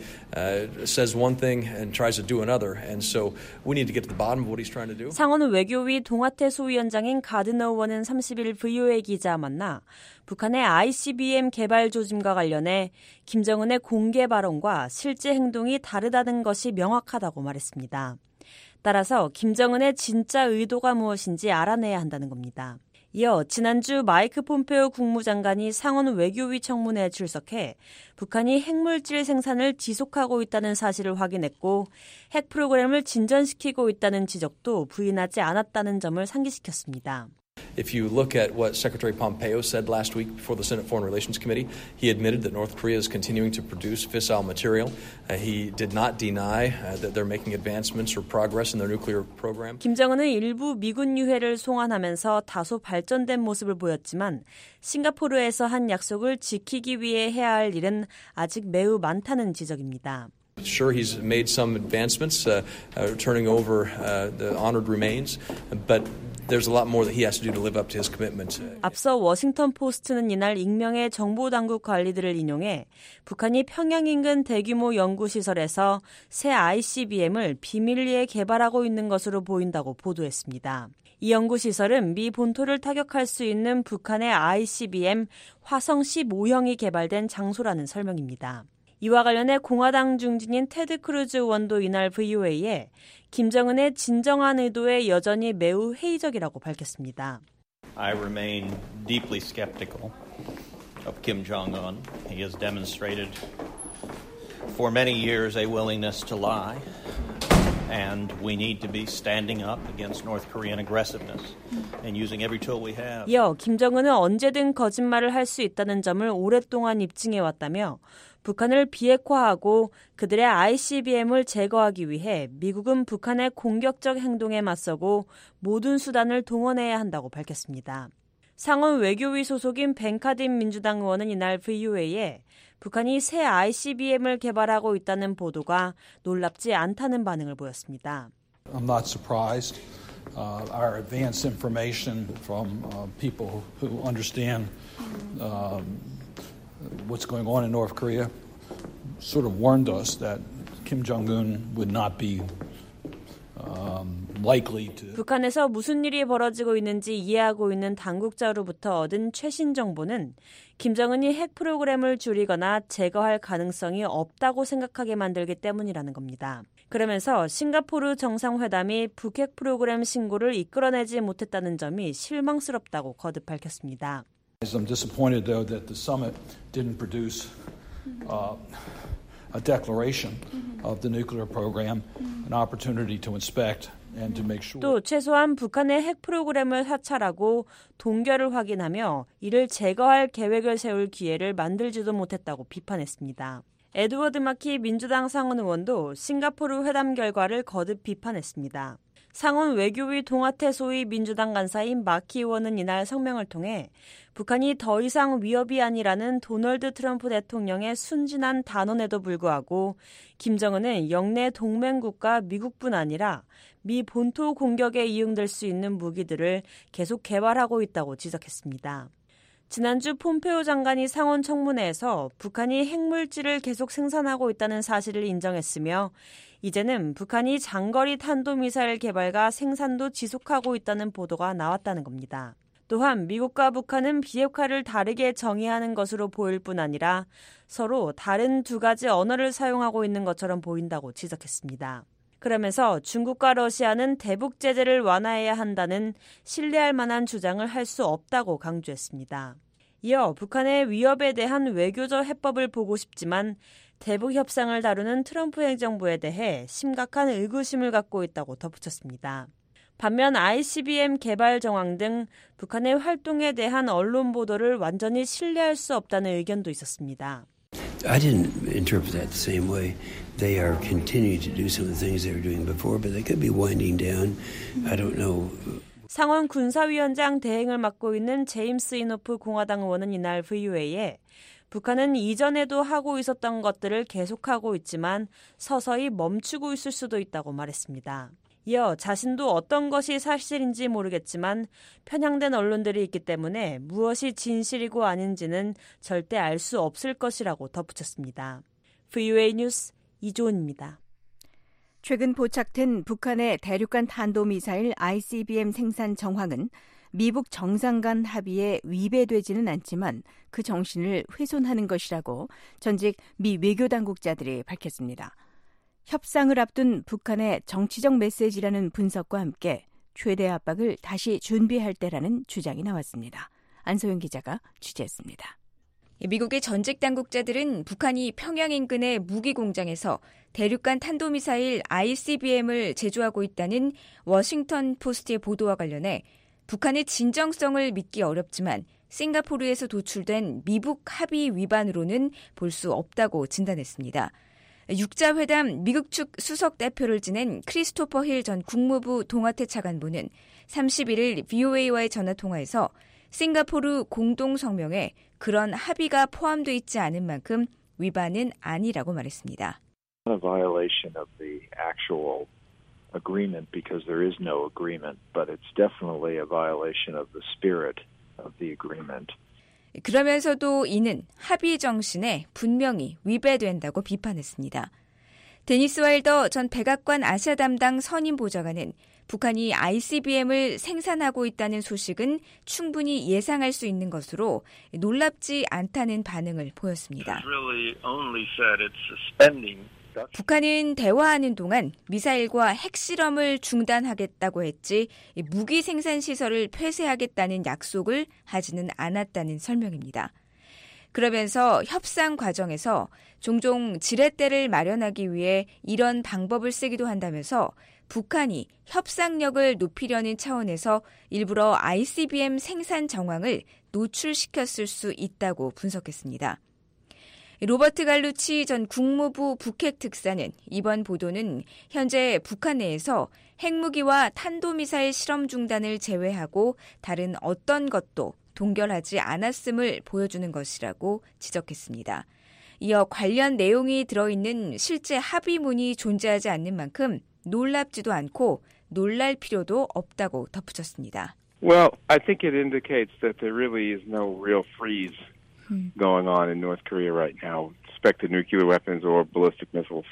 says one thing and tries to do another, and so we need to get to the bottom of what he's trying to do. 상원 외교위 동아태 소위원장인 가드너 의원은 30일 VOA 기자 만나 북한의 ICBM 개발 조짐과 관련해 김정은의 공개 발언과 실제 행동이 다르다는 것이 명확하다고 말했습니다. 따라서 김정은의 진짜 의도가 무엇인지 알아내야 한다는 겁니다. 이어 지난주 마이크 폼페오 국무장관이 상원 외교위 청문회에 출석해 북한이 핵물질 생산을 지속하고 있다는 사실을 확인했고 핵 프로그램을 진전시키고 있다는 지적도 부인하지 않았다는 점을 상기시켰습니다. If you look at what Secretary Pompeo said last week before the Senate Foreign Relations Committee, he admitted that North Korea is continuing to produce fissile material. He did not deny that they're making advancements or progress in their nuclear program. 김정은은 일부 미군 유해를 송환하면서 다소 발전된 모습을 보였지만 싱가포르에서 한 약속을 지키기 위해 해야 할 일은 아직 매우 많다는 지적입니다. Sure, he's made some advancements, turning over the honored remains, but there's a lot more that he has to do to live up to his commitment. 앞서 워싱턴 포스트는 이날 익명의 정보 당국 관리들을 인용해 북한이 평양 인근 대규모 연구시설에서 새 ICBM을 비밀리에 개발하고 있는 것으로 보인다고 보도했습니다. 이 연구시설은 미 본토를 타격할 수 있는 북한의 ICBM 화성 15형이 개발된 장소라는 설명입니다. 이와 관련해 공화당 중진인 테드 크루즈 의원도 이날 VOA에 김정은의 진정한 의도에 여전히 매우 회의적이라고 밝혔습니다. I remain deeply skeptical of Kim Jong-un. He has demonstrated for many years a willingness to lie. And we need to be standing up against North Korean aggressiveness and using every tool we have. 이어 김정은은 언제든 거짓말을 할 수 있다는 점을 오랫동안 입증해왔다며 북한을 비핵화하고 그들의 ICBM을 제거하기 위해 미국은 북한의 공격적 행동에 맞서고 모든 수단을 동원해야 한다고 밝혔습니다. 상원 외교위 소속인 벤카딘 민주당 의원은 이날 VOA에 북한이 새 ICBM을 개발하고 있다는 보도가 놀랍지 않다는 반응을 보였습니다. I'm not surprised. Our advance information from people who understand what's going on in North Korea sort of warned us that Kim Jong-un would not be likely to. 북한에서 무슨 일이 벌어지고 있는지 이해하고 있는 당국자로부터 얻은 최신 정보는 김정은이 핵 프로그램을 줄이거나 제거할 가능성이 없다고 생각하게 만들기 때문이라는 겁니다. 그러면서 싱가포르 정상회담이 북핵 프로그램 신고를 이끌어내지 못했다는 점이 실망스럽다고 거듭 밝혔습니다. I'm disappointed, though, that the summit didn't produce a declaration of the nuclear program, an opportunity to inspect and to make sure. 또 최소한 북한의 핵 프로그램을 사찰하고 동결을 확인하며 이를 제거할 계획을 세울 기회를 만들지도 못했다고 비판했습니다. 에드워드 마키 민주당 상원 의원도 싱가포르 회담 결과를 거듭 비판했습니다. 상원 외교위 동아태 소위 민주당 간사인 마키 의원은 이날 성명을 통해 북한이 더 이상 위협이 아니라는 도널드 트럼프 대통령의 순진한 단언에도 불구하고 김정은은 영내 동맹국가 미국뿐 아니라 미 본토 공격에 이용될 수 있는 무기들을 계속 개발하고 있다고 지적했습니다. 지난주 폼페오 장관이 상원 청문회에서 북한이 핵물질을 계속 생산하고 있다는 사실을 인정했으며 이제는 북한이 장거리 탄도미사일 개발과 생산도 지속하고 있다는 보도가 나왔다는 겁니다. 또한 미국과 북한은 비핵화를 다르게 정의하는 것으로 보일 뿐 아니라 서로 다른 두 가지 언어를 사용하고 있는 것처럼 보인다고 지적했습니다. 그러면서 중국과 러시아는 대북 제재를 완화해야 한다는 신뢰할 만한 주장을 할 수 없다고 강조했습니다. 이어 북한의 위협에 대한 외교적 해법을 보고 싶지만 대북 협상을 다루는 트럼프 행정부에 대해 심각한 의구심을 갖고 있다고 덧붙였습니다. 반면 ICBM 개발 정황 등 북한의 활동에 대한 언론 보도를 완전히 신뢰할 수 없다는 의견도 있었습니다. I didn't interpret that the same way. They are continuing to do some of the things they were doing before, but they could be winding down. I don't know. 상원 군사위원장 대행을 맡고 있는 제임스 이노프 공화당 의원은 이날 VOA에 북한은 이전에도 하고 있었던 것들을 계속하고 있지만 서서히 멈추고 있을 수도 있다고 말했습니다. 이어 자신도 어떤 것이 사실인지 모르겠지만 편향된 언론들이 있기 때문에 무엇이 진실이고 아닌지는 절대 알 수 없을 것이라고 덧붙였습니다. VOA 뉴스 이조은입니다. 최근 포착된 북한의 대륙간 탄도미사일 ICBM 생산 정황은 미북 정상 간 합의에 위배되지는 않지만 그 정신을 훼손하는 것이라고 전직 미 외교당국자들이 밝혔습니다. 협상을 앞둔 북한의 정치적 메시지라는 분석과 함께 최대 압박을 다시 준비할 때라는 주장이 나왔습니다. 안소영 기자가 취재했습니다. 미국의 전직 당국자들은 북한이 평양 인근의 무기 공장에서 대륙간 탄도미사일 ICBM을 제조하고 있다는 워싱턴 포스트의 보도와 관련해 북한의 진정성을 믿기 어렵지만 싱가포르에서 도출된 미북 합의 위반으로는 볼 수 없다고 진단했습니다. 육자회담 미국 측 수석 대표를 지낸 크리스토퍼 힐 전 국무부 동아태 차관보는 31일 VOA와의 전화통화에서 싱가포르 공동성명에 그런 합의가 포함되어 있지 않은 만큼 위반은 아니라고 말했습니다. A violation of the actual agreement because there is no agreement, but it's definitely a violation of the spirit of the agreement. 그러면서도 이는 합의 정신에 분명히 위배된다고 비판했습니다. 데니스 와일더 전 백악관 아시아 담당 선임 보좌관은 북한이 ICBM을 생산하고 있다는 소식은 충분히 예상할 수 있는 것으로 놀랍지 않다는 반응을 보였습니다. 북한은 대화하는 동안 미사일과 핵실험을 중단하겠다고 했지 무기 생산 시설을 폐쇄하겠다는 약속을 하지는 않았다는 설명입니다. 그러면서 협상 과정에서 종종 지렛대를 마련하기 위해 이런 방법을 쓰기도 한다면서 북한이 협상력을 높이려는 차원에서 일부러 ICBM 생산 정황을 노출시켰을 수 있다고 분석했습니다. 로버트 갈루치 전 국무부 북핵 특사는 이번 보도는 현재 북한 내에서 핵무기와 탄도미사일 실험 중단을 제외하고 다른 어떤 것도 동결하지 않았음을 보여주는 것이라고 지적했습니다. 이어 관련 내용이 들어있는 실제 합의문이 존재하지 않는 만큼 놀랍지도 않고 놀랄 필요도 없다고 덧붙였습니다. Well, I think it indicates that there really is no real freeze going on in North Korea right now, suspected nuclear weapons or ballistic missiles.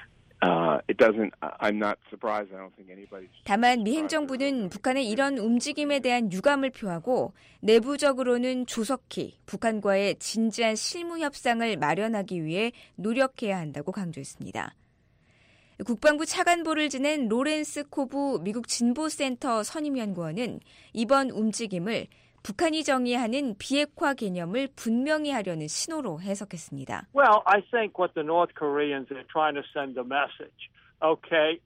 I'm not surprised. I don't think anybody's. 다만 미 행정부는 북한의 이런 움직임에 대한 유감을 표하고 내부적으로는 조속히 북한과의 진지한 실무 협상을 마련하기 위해 노력해야 한다고 강조했습니다. 국방부 차관보를 지낸 로렌스 코브 미국 진보센터 선임연구원은 이번 움직임을 북한이 정의하는 비핵화 개념을 분명히 하려는 신호로 해석했습니다. Well, I think what the North Koreans are trying to send a message. Okay.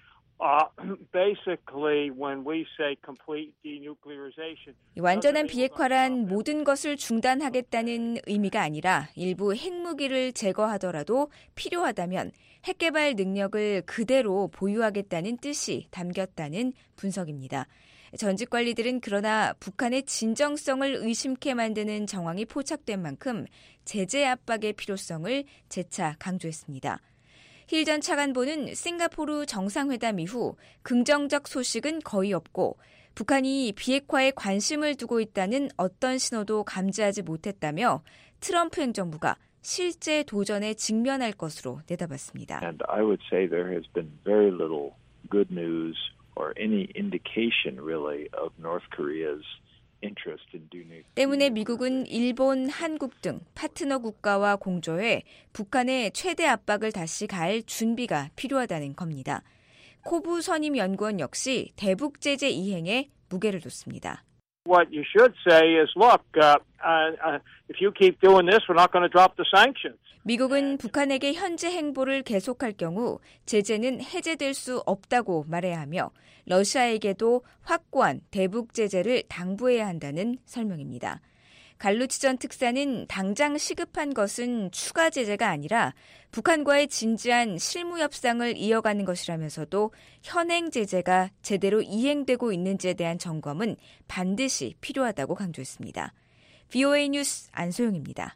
Basically, when we say complete denuclearization, 완전한 비핵화란 모든 것을 중단하겠다는 의미가 아니라 일부 핵무기를 제거하더라도 필요하다면 핵개발 능력을 그대로 보유하겠다는 뜻이 담겼다는 분석입니다. 전직 관리들은 그러나 북한의 진정성을 의심케 만드는 정황이 포착된 만큼 제재 압박의 필요성을 재차 강조했습니다. 힐 전 차관보는 싱가포르 정상회담 이후 긍정적 소식은 거의 없고 북한이 비핵화에 관심을 두고 있다는 어떤 신호도 감지하지 못했다며 트럼프 행정부가 실제 도전에 직면할 것으로 내다봤습니다. And I would say there has been very little good news or any indication really of North Korea's interest in doing. 때문에 미국은 일본, 한국 등 파트너 국가와 공조해 북한의 최대 압박을 다시 가할 준비가 필요하다는 겁니다. 코브 선임 연구원 역시 대북 제재 이행에 무게를 뒀습니다. What you should say is, look, if you keep doing this, we're not going to drop the sanctions. 미국은 북한에게 현재 행보를 계속할 경우 제재는 해제될 수 없다고 말해야 하며 러시아에게도 확고한 대북 제재를 당부해야 한다는 설명입니다. 갈루치 전 특사는 당장 시급한 것은 추가 제재가 아니라 북한과의 진지한 실무 협상을 이어가는 것이라면서도 현행 제재가 제대로 이행되고 있는지에 대한 점검은 반드시 필요하다고 강조했습니다. VOA 뉴스 안소영입니다.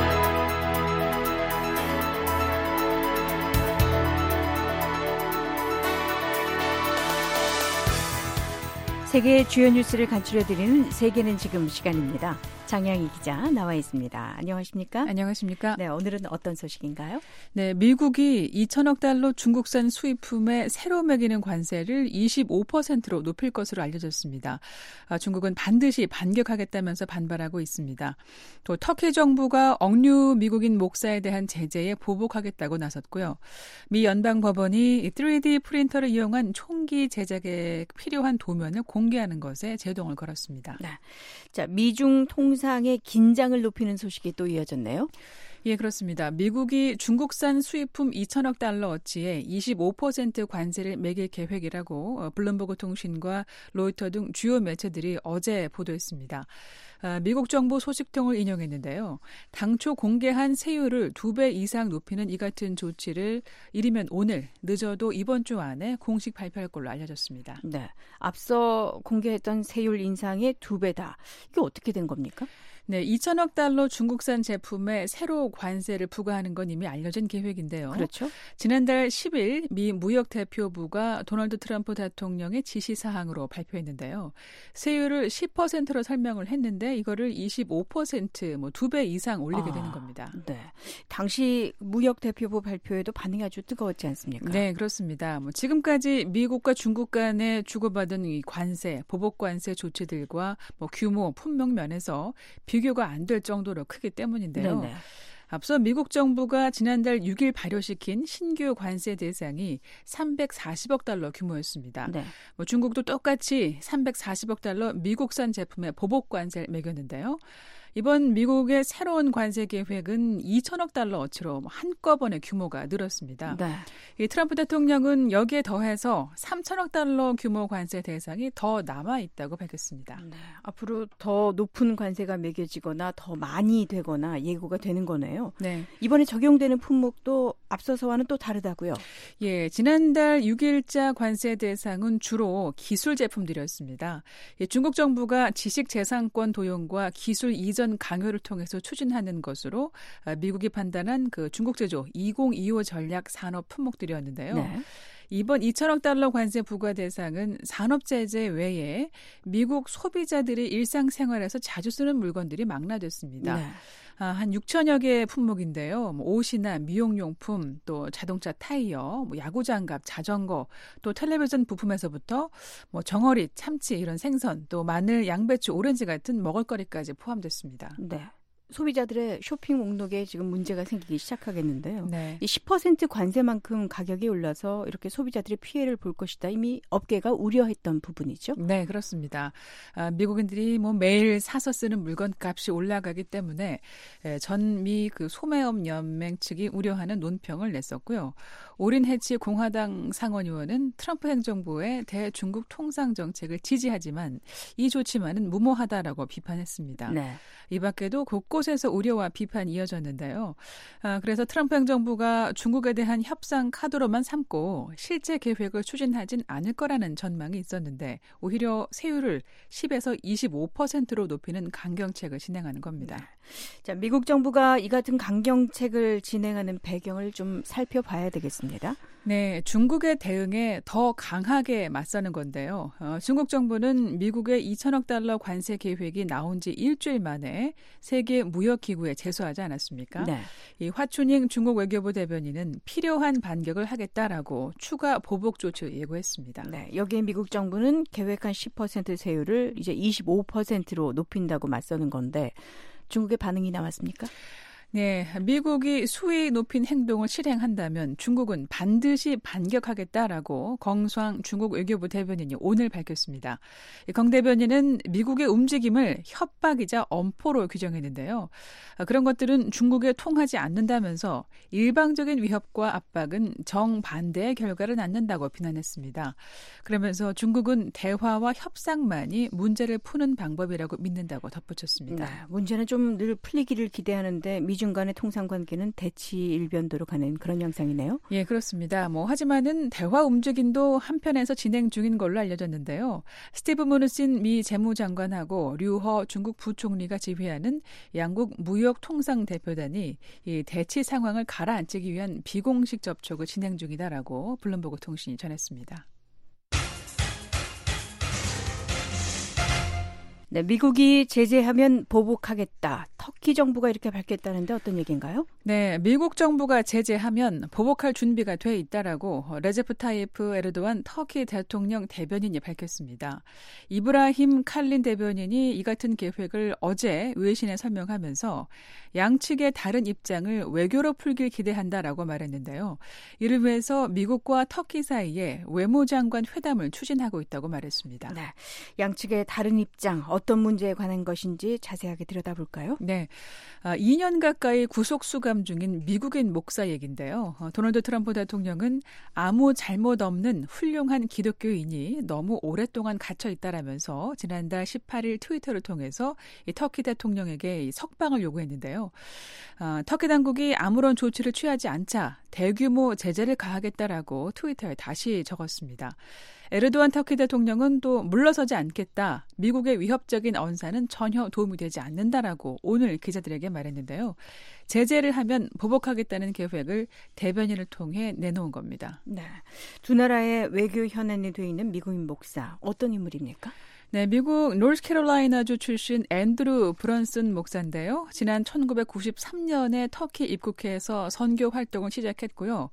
세계의 주요 뉴스를 간추려드리는 세계는 지금 시간입니다. 장양희 기자 나와 있습니다. 안녕하십니까? 안녕하십니까? 네, 오늘은 어떤 소식인가요? 네, 미국이 2천억 달러 중국산 수입품에 새로 매기는 관세를 25%로 높일 것으로 알려졌습니다. 중국은 반드시 반격하겠다면서 반발하고 있습니다. 또 터키 정부가 억류 미국인 목사에 대한 제재에 보복하겠다고 나섰고요. 미 연방법원이 3D 프린터를 이용한 총기 제작에 필요한 도면을 공개하는 것에 제동을 걸었습니다. 네. 자, 미중 통상의 긴장을 높이는 소식이 또 이어졌네요. 예, 그렇습니다. 미국이 중국산 수입품 2천억 달러어치의 25% 관세를 매길 계획이라고 블룸버그 통신과 로이터 등 주요 매체들이 어제 보도했습니다. 미국 정부 소식통을 인용했는데요. 당초 공개한 세율을 2배 이상 높이는 이 같은 조치를 이르면 오늘, 늦어도 이번 주 안에 공식 발표할 걸로 알려졌습니다. 네, 앞서 공개했던 세율 인상의 2배다. 이게 어떻게 된 겁니까? 네, 2천억 달러 중국산 제품에 새로 관세를 부과하는 건 이미 알려진 계획인데요. 그렇죠. 지난달 10일 미 무역대표부가 도널드 트럼프 대통령의 지시사항으로 발표했는데요. 세율을 10%로 설명을 했는데 이거를 25% 뭐 2배 이상 올리게 되는 겁니다. 네, 당시 무역대표부 발표에도 반응이 아주 뜨거웠지 않습니까? 네, 그렇습니다. 뭐 지금까지 미국과 중국 간에 주고받은 이 관세, 보복관세 조치들과 뭐 규모, 품목 면에서 비교가 안 될 정도로 크기 때문인데요. 네네. 앞서 미국 정부가 지난달 6일 발효시킨 신규 관세 대상이 340억 달러 규모였습니다. 네. 뭐 중국도 똑같이 340억 달러 미국산 제품에 보복 관세를 매겼는데요. 이번 미국의 새로운 관세 계획은 2천억 달러어치로 한꺼번에 규모가 늘었습니다. 네. 이 트럼프 대통령은 여기에 더해서 3천억 달러 규모 관세 대상이 더 남아있다고 밝혔습니다. 네. 앞으로 더 높은 관세가 매겨지거나 더 많이 되거나 예고가 되는 거네요. 네. 이번에 적용되는 품목도 앞서서와는 또 다르다고요? 예, 지난달 6일자 관세 대상은 주로 기술 제품들이었습니다. 예, 중국 정부가 지식재산권 도용과 기술 이전 강요를 통해서 추진하는 것으로 미국이 판단한 그 중국 제조 2025 전략 산업 품목들이었는데요. 네. 이번 2천억 달러 관세 부과 대상은 산업 제재 외에 미국 소비자들이 일상생활에서 자주 쓰는 물건들이 망라됐습니다. 네. 한 6천여 개의 품목인데요. 옷이나 미용용품, 또 자동차 타이어, 야구장갑, 자전거, 또 텔레비전 부품에서부터 정어리, 참치 이런 생선, 또 마늘, 양배추, 오렌지 같은 먹을거리까지 포함됐습니다. 네. 소비자들의 쇼핑 목록에 지금 문제가 생기기 시작하겠는데요. 네. 이 10% 관세만큼 가격이 올라서 이렇게 소비자들이 피해를 볼 것이다. 이미 업계가 우려했던 부분이죠. 네, 그렇습니다. 미국인들이 매일 사서 쓰는 물건값이 올라가기 때문에 전미 그 소매업 연맹 측이 우려하는 논평을 냈었고요. 오린 해치 공화당 상원의원은 트럼프 행정부의 대중국 통상 정책을 지지하지만 이 조치만은 무모하다라고 비판했습니다. 네. 이 밖에도 곳곳에서 우려와 비판이 이어졌는데요. 그래서 트럼프 행정부가 중국에 대한 협상 카드로만 삼고 실제 계획을 추진하진 않을 거라는 전망이 있었는데 오히려 세율을 10에서 25%로 높이는 강경책을 진행하는 겁니다. 네. 자, 미국 정부가 이 같은 강경책을 진행하는 배경을 좀 살펴봐야 되겠습니다. 네, 중국의 대응에 더 강하게 맞서는 건데요. 중국 정부는 미국의 2천억 달러 관세 계획이 나온 지 일주일 만에 세계 무역기구에 제소하지 않았습니까? 네. 이 화춘잉 중국 외교부 대변인은 필요한 반격을 하겠다라고 추가 보복 조치를 예고했습니다. 네, 여기에 미국 정부는 계획한 10% 세율을 이제 25%로 높인다고 맞서는 건데 중국의 반응이 나왔습니까? 네, 미국이 수위 높인 행동을 실행한다면 중국은 반드시 반격하겠다라고 경수왕 중국 외교부 대변인이 오늘 밝혔습니다. 경 대변인은 미국의 움직임을 협박이자 엄포로 규정했는데요. 그런 것들은 중국에 통하지 않는다면서 일방적인 위협과 압박은 정반대의 결과를 낳는다고 비난했습니다. 그러면서 중국은 대화와 협상만이 문제를 푸는 방법이라고 믿는다고 덧붙였습니다. 네, 문제는 좀 늘 풀리기를 기대하는데 미중 간의 통상관계는 대치일변도로 가는 그런 양상이네요. 예, 그렇습니다. 하지만은 대화 움직임도 한편에서 진행 중인 걸로 알려졌는데요. 스티브 무누신 미 재무장관하고 류허 중국 부총리가 지휘하는 양국 무역통상대표단이 이 대치 상황을 가라앉히기 위한 비공식 접촉을 진행 중이다라고 블룸버그 통신이 전했습니다. 네, 미국이 제재하면 보복하겠다. 터키 정부가 이렇게 밝혔다는데 어떤 얘기인가요? 네, 미국 정부가 제재하면 보복할 준비가 돼 있다라고 레제프 타이프 에르도안 터키 대통령 대변인이 밝혔습니다. 이브라힘 칼린 대변인이 이 같은 계획을 어제 외신에 설명하면서 양측의 다른 입장을 외교로 풀길 기대한다라고 말했는데요. 이를 위해서 미국과 터키 사이에 외무장관 회담을 추진하고 있다고 말했습니다. 네, 양측의 다른 입장, 어떤 문제에 관한 것인지 자세하게 들여다볼까요? 네, 2년 가까이 구속 수감 중인 미국인 목사 얘기인데요. 도널드 트럼프 대통령은 아무 잘못 없는 훌륭한 기독교인이 너무 오랫동안 갇혀 있다라면서 지난달 18일 트위터를 통해서 이 터키 대통령에게 이 석방을 요구했는데요. 터키 당국이 아무런 조치를 취하지 않자 대규모 제재를 가하겠다라고 트위터에 다시 적었습니다. 에르도안 터키 대통령은 또 물러서지 않겠다. 미국의 위협적인 언사는 전혀 도움이 되지 않는다라고 오늘 기자들에게 말했는데요. 제재를 하면 보복하겠다는 계획을 대변인을 통해 내놓은 겁니다. 네, 두 나라의 외교 현안이 돼 있는 미국인 목사, 어떤 인물입니까? 네, 미국 노스캐롤라이나주 출신 앤드루 브런슨 목사인데요. 지난 1993년에 터키 입국해서 선교 활동을 시작했고요.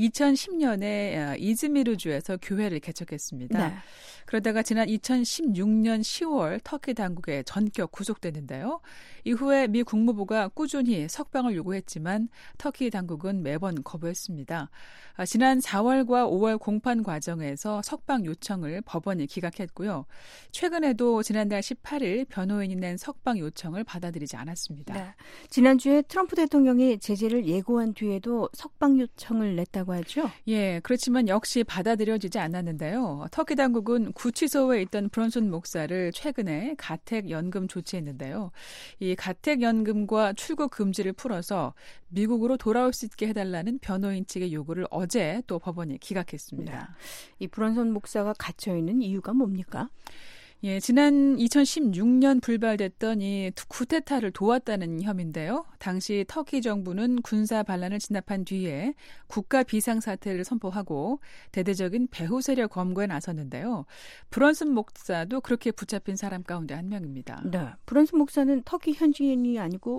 2010년에 이즈미르주에서 교회를 개척했습니다. 네. 그러다가 지난 2016년 10월 터키 당국에 전격 구속됐는데요. 이후에 미 국무부가 꾸준히 석방을 요구했지만 터키 당국은 매번 거부했습니다. 지난 4월과 5월 공판 과정에서 석방 요청을 법원이 기각했고요. 최근에도 지난달 18일 변호인이 낸 석방 요청을 받아들이지 않았습니다. 네. 지난주에 트럼프 대통령이 제재를 예고한 뒤에도 석방 요청을 냈다고 하죠? 예, 그렇지만 역시 받아들여지지 않았는데요. 터키 당국은 구치소에 있던 브런슨 목사를 최근에 가택연금 조치했는데요. 이 가택연금과 출국 금지를 풀어서 미국으로 돌아올 수 있게 해달라는 변호인 측의 요구를 어제 또 법원이 기각했습니다. 네. 이 브런슨 목사가 갇혀있는 이유가 뭡니까? 예, 지난 2016년 불발됐던 이 쿠데타를 도왔다는 혐의인데요. 당시 터키 정부는 군사 반란을 진압한 뒤에 국가 비상사태를 선포하고 대대적인 배후 세력 검거에 나섰는데요. 브런슨 목사도 그렇게 붙잡힌 사람 가운데 한 명입니다. 네, 브런슨 목사는 터키 현지인이 아니고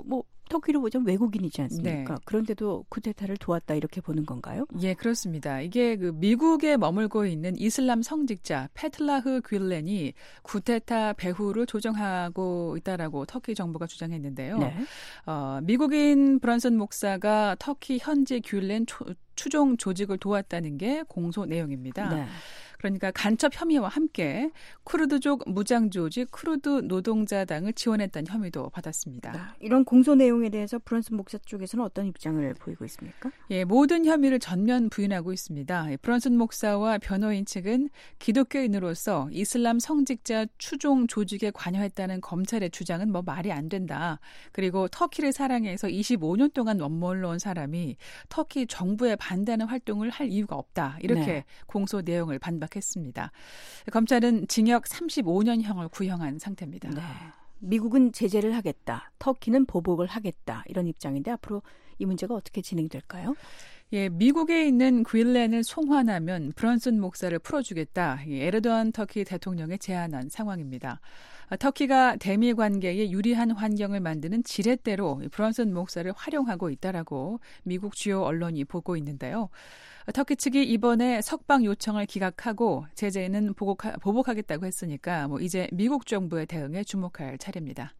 터키로 보자면 외국인이지 않습니까? 네. 그런데도 쿠데타를 도왔다 이렇게 보는 건가요? 예, 그렇습니다. 이게 그 미국에 머물고 있는 이슬람 성직자 페틀라흐 귤렌이 쿠데타 배후를 조정하고 있다라고 터키 정부가 주장했는데요. 네. 미국인 브런슨 목사가 터키 현지 귤렌 추종 조직을 도왔다는 게 공소 내용입니다. 네. 그러니까 간첩 혐의와 함께 쿠르드족 무장 조직 쿠르드 노동자당을 지원했다는 혐의도 받았습니다. 이런 공소 내용에 대해서 브런슨 목사 쪽에서는 어떤 입장을 보이고 있습니까? 예, 모든 혐의를 전면 부인하고 있습니다. 브런슨 목사와 변호인 측은 기독교인으로서 이슬람 성직자 추종 조직에 관여했다는 검찰의 주장은 뭐 말이 안 된다. 그리고 터키를 사랑해서 25년 동안 머물러 온 사람이 터키 정부에 반대하는 활동을 할 이유가 없다. 이렇게 네. 공소 내용을 반박했습니다. 검찰은 징역 35년형을 구형한 상태입니다. 네. 미국은 제재를 하겠다. 터키는 보복을 하겠다. 이런 입장인데 앞으로 이 문제가 어떻게 진행될까요? 예, 미국에 있는 귤렌을 송환하면 브런슨 목사를 풀어주겠다. 에르도안 터키 대통령이 제안한 상황입니다. 터키가 대미 관계에 유리한 환경을 만드는 지렛대로 브런슨 목사를 활용하고 있다라고 미국 주요 언론이 보고 있는데요. 터키 측이 이번에 석방 요청을 기각하고 제재는 보복하겠다고 했으니까 이제 미국 정부의 대응에 주목할 차례입니다.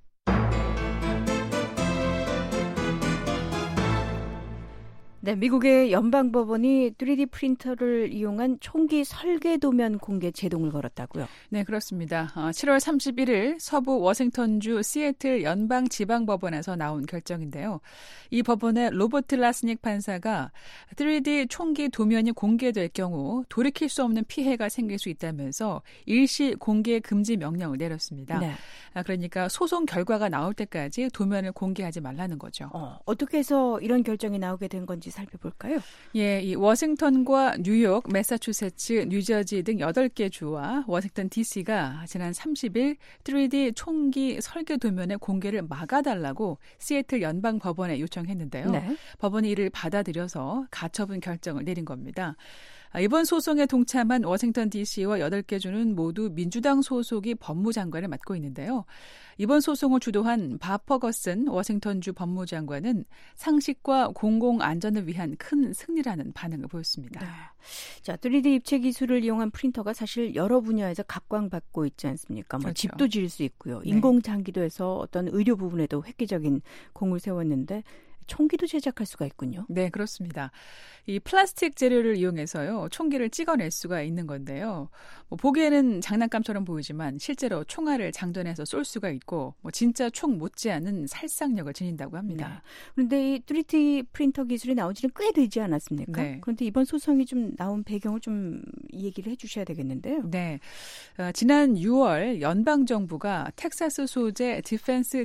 네, 미국의 연방법원이 3D 프린터를 이용한 총기 설계 도면 공개 제동을 걸었다고요? 네, 그렇습니다. 7월 31일 서부 워싱턴주 시애틀 연방지방법원에서 나온 결정인데요. 이 법원의 로버트 라스닉 판사가 3D 총기 도면이 공개될 경우 돌이킬 수 없는 피해가 생길 수 있다면서 일시 공개 금지 명령을 내렸습니다. 네. 그러니까 소송 결과가 나올 때까지 도면을 공개하지 말라는 거죠. 어떻게 해서 이런 결정이 나오게 된 건지 살펴볼까요? 예, 이 워싱턴과 뉴욕, 매사추세츠, 뉴저지 등 8개 주와 워싱턴 DC가 지난 30일 3D 총기 설계 도면의 공개를 막아달라고 시애틀 연방법원에 요청했는데요. 네. 법원이 이를 받아들여서 가처분 결정을 내린 겁니다. 이번 소송에 동참한 워싱턴 DC와 8개 주는 모두 민주당 소속이 법무장관을 맡고 있는데요. 이번 소송을 주도한 밥 퍼거슨 워싱턴주 법무장관은 상식과 공공안전을 위한 큰 승리라는 반응을 보였습니다. 네. 자, 3D 입체 기술을 이용한 프린터가 사실 여러 분야에서 각광받고 있지 않습니까? 그렇죠. 집도 지을 수 있고요. 네. 인공장기도 해서 어떤 의료 부분에도 획기적인 공을 세웠는데 총기도 제작할 수가 있군요. 네, 그렇습니다. 이 플라스틱 재료를 이용해서요, 총기를 찍어낼 수가 있는 건데요. 보기에는 장난감처럼 보이지만 실제로 총알을 장전해서 쏠 수가 있고 진짜 총 못지않은 살상력을 지닌다고 합니다. 네. 그런데 이 3D 프린터 기술이 나온 지는 꽤 되지 않았습니까? 네. 그런데 이번 소송이 좀 나온 배경을 좀 이 얘기를 해 주셔야 되겠는데요. 네. 지난 6월 연방정부가 텍사스 소재 디펜스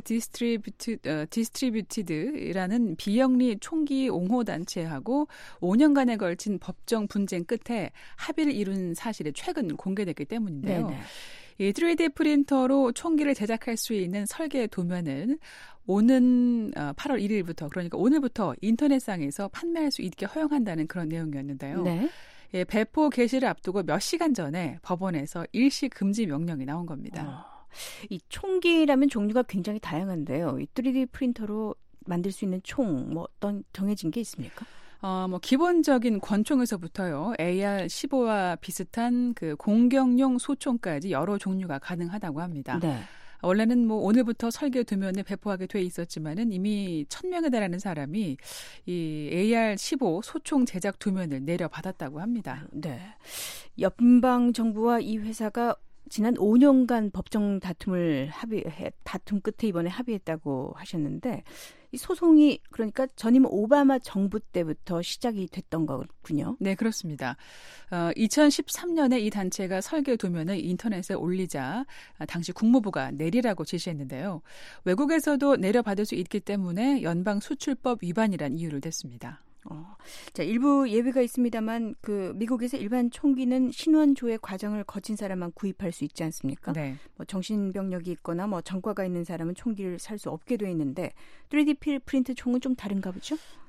디스트리뷰티드라는 비영리 총기 옹호단체하고 5년간에 걸친 법정 분쟁 끝에 합의를 이룬 사실이 최근 공개됐기 때문인데요. 네네. 이 3D 프린터로 총기를 제작할 수 있는 설계 도면은 오는 8월 1일부터 그러니까 오늘부터 인터넷상에서 판매할 수 있게 허용한다는 그런 내용이었는데요. 네. 예, 배포 개시를 앞두고 몇 시간 전에 법원에서 일시 금지 명령이 나온 겁니다. 이 총기라면 종류가 굉장히 다양한데요. 이 3D 프린터로 만들 수 있는 총 어떤 정해진 게 있습니까? 기본적인 권총에서부터요, AR-15와 비슷한 그 공격용 소총까지 여러 종류가 가능하다고 합니다. 네. 원래는 오늘부터 설계 도면에 배포하게 돼 있었지만은 이미 1,000명에 달하는 사람이 이 AR-15 소총 제작 도면을 내려받았다고 합니다. 네. 연방 정부와 이 회사가 지난 5년간 법정 다툼 끝에 이번에 합의했다고 하셨는데 이 소송이 그러니까 전임 오바마 정부 때부터 시작이 됐던 거군요. 네, 그렇습니다. 2013년에 이 단체가 설계 도면을 인터넷에 올리자 당시 국무부가 내리라고 지시했는데요. 외국에서도 내려받을 수 있기 때문에 연방 수출법 위반이란 이유를 댔습니다. 자, 일부 예외가 있습니다만 그 미국에서 일반 총기는 신원조회 과정을 거친 사람만 구입할 수 있지 않습니까? 네. 정신병력이 있거나 전과가 있는 사람은 총기를 살 수 없게 돼 있는데 3D 프린트 총은 좀 다른가 보죠?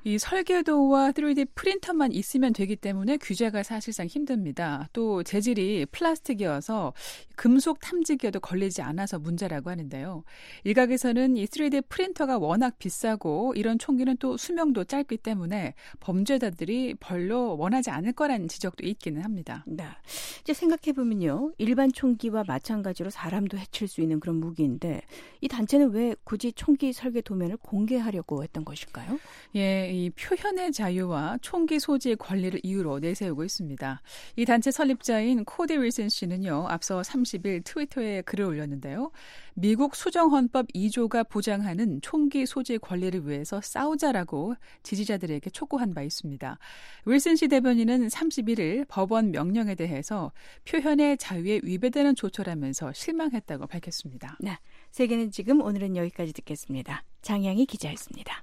이 설계도와 3D 프린터만 있으면 되기 때문에 규제가 사실상 힘듭니다. 또 재질이 플라스틱이어서 금속 탐지기에도 걸리지 않아서 문제라고 하는데요. 일각에서는 이 3D 프린터가 워낙 비싸고 이런 총기는 또 수명도 짧기 때문에 범죄자들이 별로 원하지 않을 거라는 지적도 있기는 합니다. 네. 이제 생각해보면요. 일반 총기와 마찬가지로 사람도 해칠 수 있는 그런 무기인데 이 단체는 왜 굳이 총기 설계 도면을 공개하려고 했던 것일까요? 예, 이 표현의 자유와 총기 소지의 권리를 이유로 내세우고 있습니다. 이 단체 설립자인 코디 윌슨 씨는요, 앞서 30일 트위터에 글을 올렸는데요. 미국 수정헌법 2조가 보장하는 총기 소지 권리를 위해서 싸우자라고 지지자들에게 촉구한 바 있습니다. 윌슨 씨 대변인은 31일 법원 명령에 대해서 표현의 자유에 위배되는 조처라면서 실망했다고 밝혔습니다. 네, 세계는 지금 오늘은 여기까지 듣겠습니다. 장양희 기자였습니다.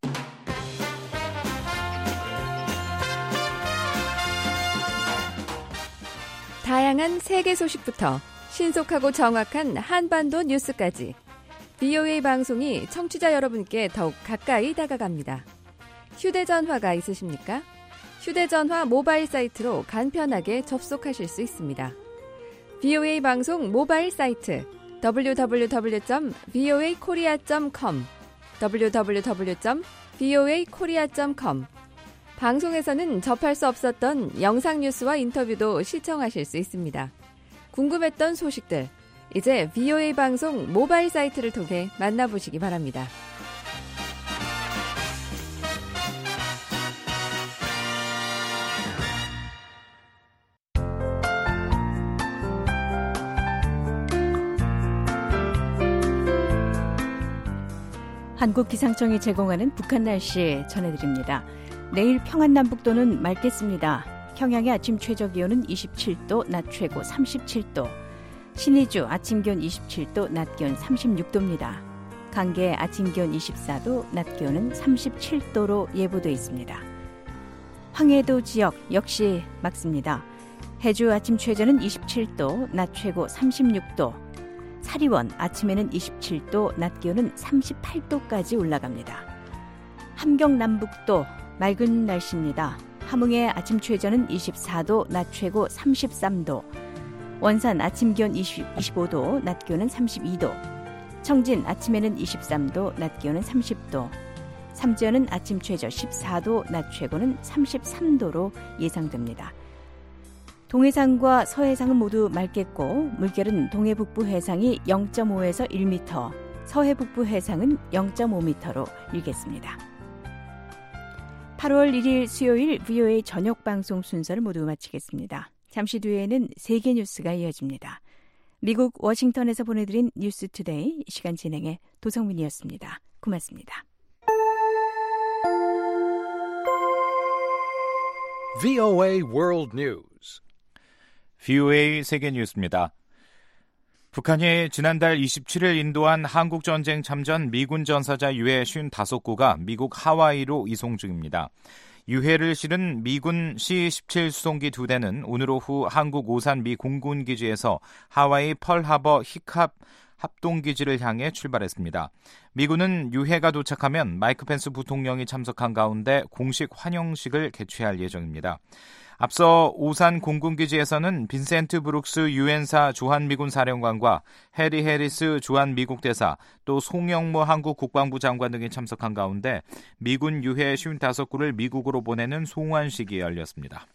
다양한 세계 소식부터 신속하고 정확한 한반도 뉴스까지 VOA 방송이 청취자 여러분께 더욱 가까이 다가갑니다. 휴대전화가 있으십니까? 휴대전화 모바일 사이트로 간편하게 접속하실 수 있습니다. VOA 방송 모바일 사이트 www.voakorea.com www.voakorea.com 방송에서는 접할 수 없었던 영상 뉴스와 인터뷰도 시청하실 수 있습니다. 궁금했던 소식들, 이제 VOA 방송 모바일 사이트를 통해 만나보시기 바랍니다. 한국기상청이 제공하는 북한 날씨 전해드립니다. 내일 평안남북도는 맑겠습니다. 평양의 아침 최저기온은 27도, 낮 최고 37도. 신의주 아침 기온 27도, 낮 기온 36도입니다. 강계 아침 기온 24도, 낮 기온은 37도로 예보돼 있습니다. 황해도 지역 역시 맑습니다. 해주 아침 최저는 27도, 낮 최고 36도. 사리원 아침에는 27도, 낮 기온은 38도까지 올라갑니다. 함경 남북도 맑은 날씨입니다. 함흥의 아침 최저는 24도, 낮 최고 33도. 원산 아침 기온 25도, 낮 기온은 32도. 청진 아침에는 23도, 낮 기온은 30도. 삼전은 아침 최저 14도, 낮 최고는 33도로 예상됩니다. 동해상과 서해상은 모두 맑겠고 물결은 동해 북부 해상이 0.5에서 1m, 서해 북부 해상은 0.5m로 일겠습니다. 8월 1일 수요일 VOA 저녁 방송 순서를 모두 마치겠습니다. 잠시 뒤에는 세계 뉴스가 이어집니다. 미국 워싱턴에서 보내드린 뉴스 투데이 시간 진행의 도성민이었습니다. 고맙습니다. VOA World News. VOA 세계 뉴스입니다. 북한이 지난달 27일 인도한 한국전쟁 참전 미군 전사자 유해 55구가 미국 하와이로 이송 중입니다. 유해를 실은 미군 C-17 수송기 2대는 오늘 오후 한국 오산 미 공군기지에서 하와이 펄하버 히캅 합동기지를 향해 출발했습니다. 미군은 유해가 도착하면 마이크 펜스 부통령이 참석한 가운데 공식 환영식을 개최할 예정입니다. 앞서 오산 공군기지에서는 빈센트 브룩스 유엔사 주한미군 사령관과 해리 해리스 주한미국 대사, 또 송영무 한국 국방부 장관 등이 참석한 가운데 미군 유해 55구를 미국으로 보내는 송환식이 열렸습니다.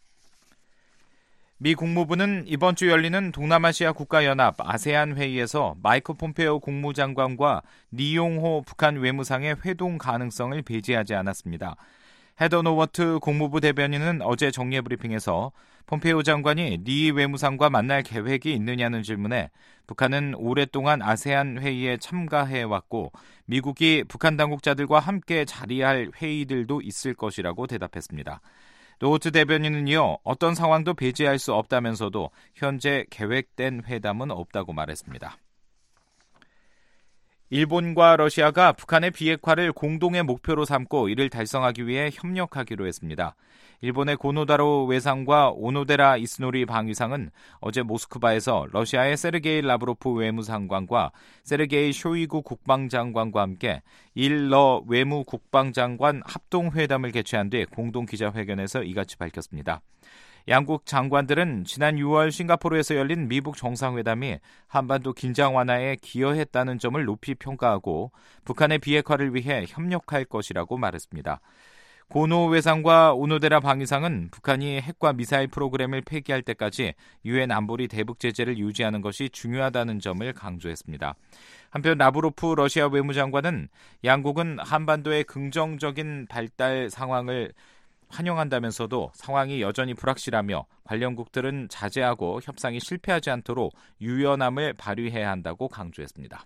미 국무부는 이번 주 열리는 동남아시아 국가연합 아세안 회의에서 마이크 폼페오 국무장관과 리용호 북한 외무상의 회동 가능성을 배제하지 않았습니다. 헤더 노워트 국무부 대변인은 어제 정례 브리핑에서 폼페오 장관이 리 외무상과 만날 계획이 있느냐는 질문에 북한은 오랫동안 아세안 회의에 참가해왔고 미국이 북한 당국자들과 함께 자리할 회의들도 있을 것이라고 대답했습니다. 노워트 대변인은 이어 어떤 상황도 배제할 수 없다면서도 현재 계획된 회담은 없다고 말했습니다. 일본과 러시아가 북한의 비핵화를 공동의 목표로 삼고 이를 달성하기 위해 협력하기로 했습니다. 일본의 고노다로 외상과 오노데라 이스노리 방위상은 어제 모스크바에서 러시아의 세르게이 라브로프 외무상관과 세르게이 쇼이구 국방장관과 함께 일러 외무국방장관 합동회담을 개최한 뒤 공동기자회견에서 이같이 밝혔습니다. 양국 장관들은 지난 6월 싱가포르에서 열린 미북 정상회담이 한반도 긴장 완화에 기여했다는 점을 높이 평가하고 북한의 비핵화를 위해 협력할 것이라고 말했습니다. 고노 외상과 오노데라 방위상은 북한이 핵과 미사일 프로그램을 폐기할 때까지 유엔 안보리 대북 제재를 유지하는 것이 중요하다는 점을 강조했습니다. 한편 라브로프 러시아 외무장관은 양국은 한반도의 긍정적인 발달 상황을 환영한다면서도 상황이 여전히 불확실하며 관련국들은 자제하고 협상이 실패하지 않도록 유연함을 발휘해야 한다고 강조했습니다.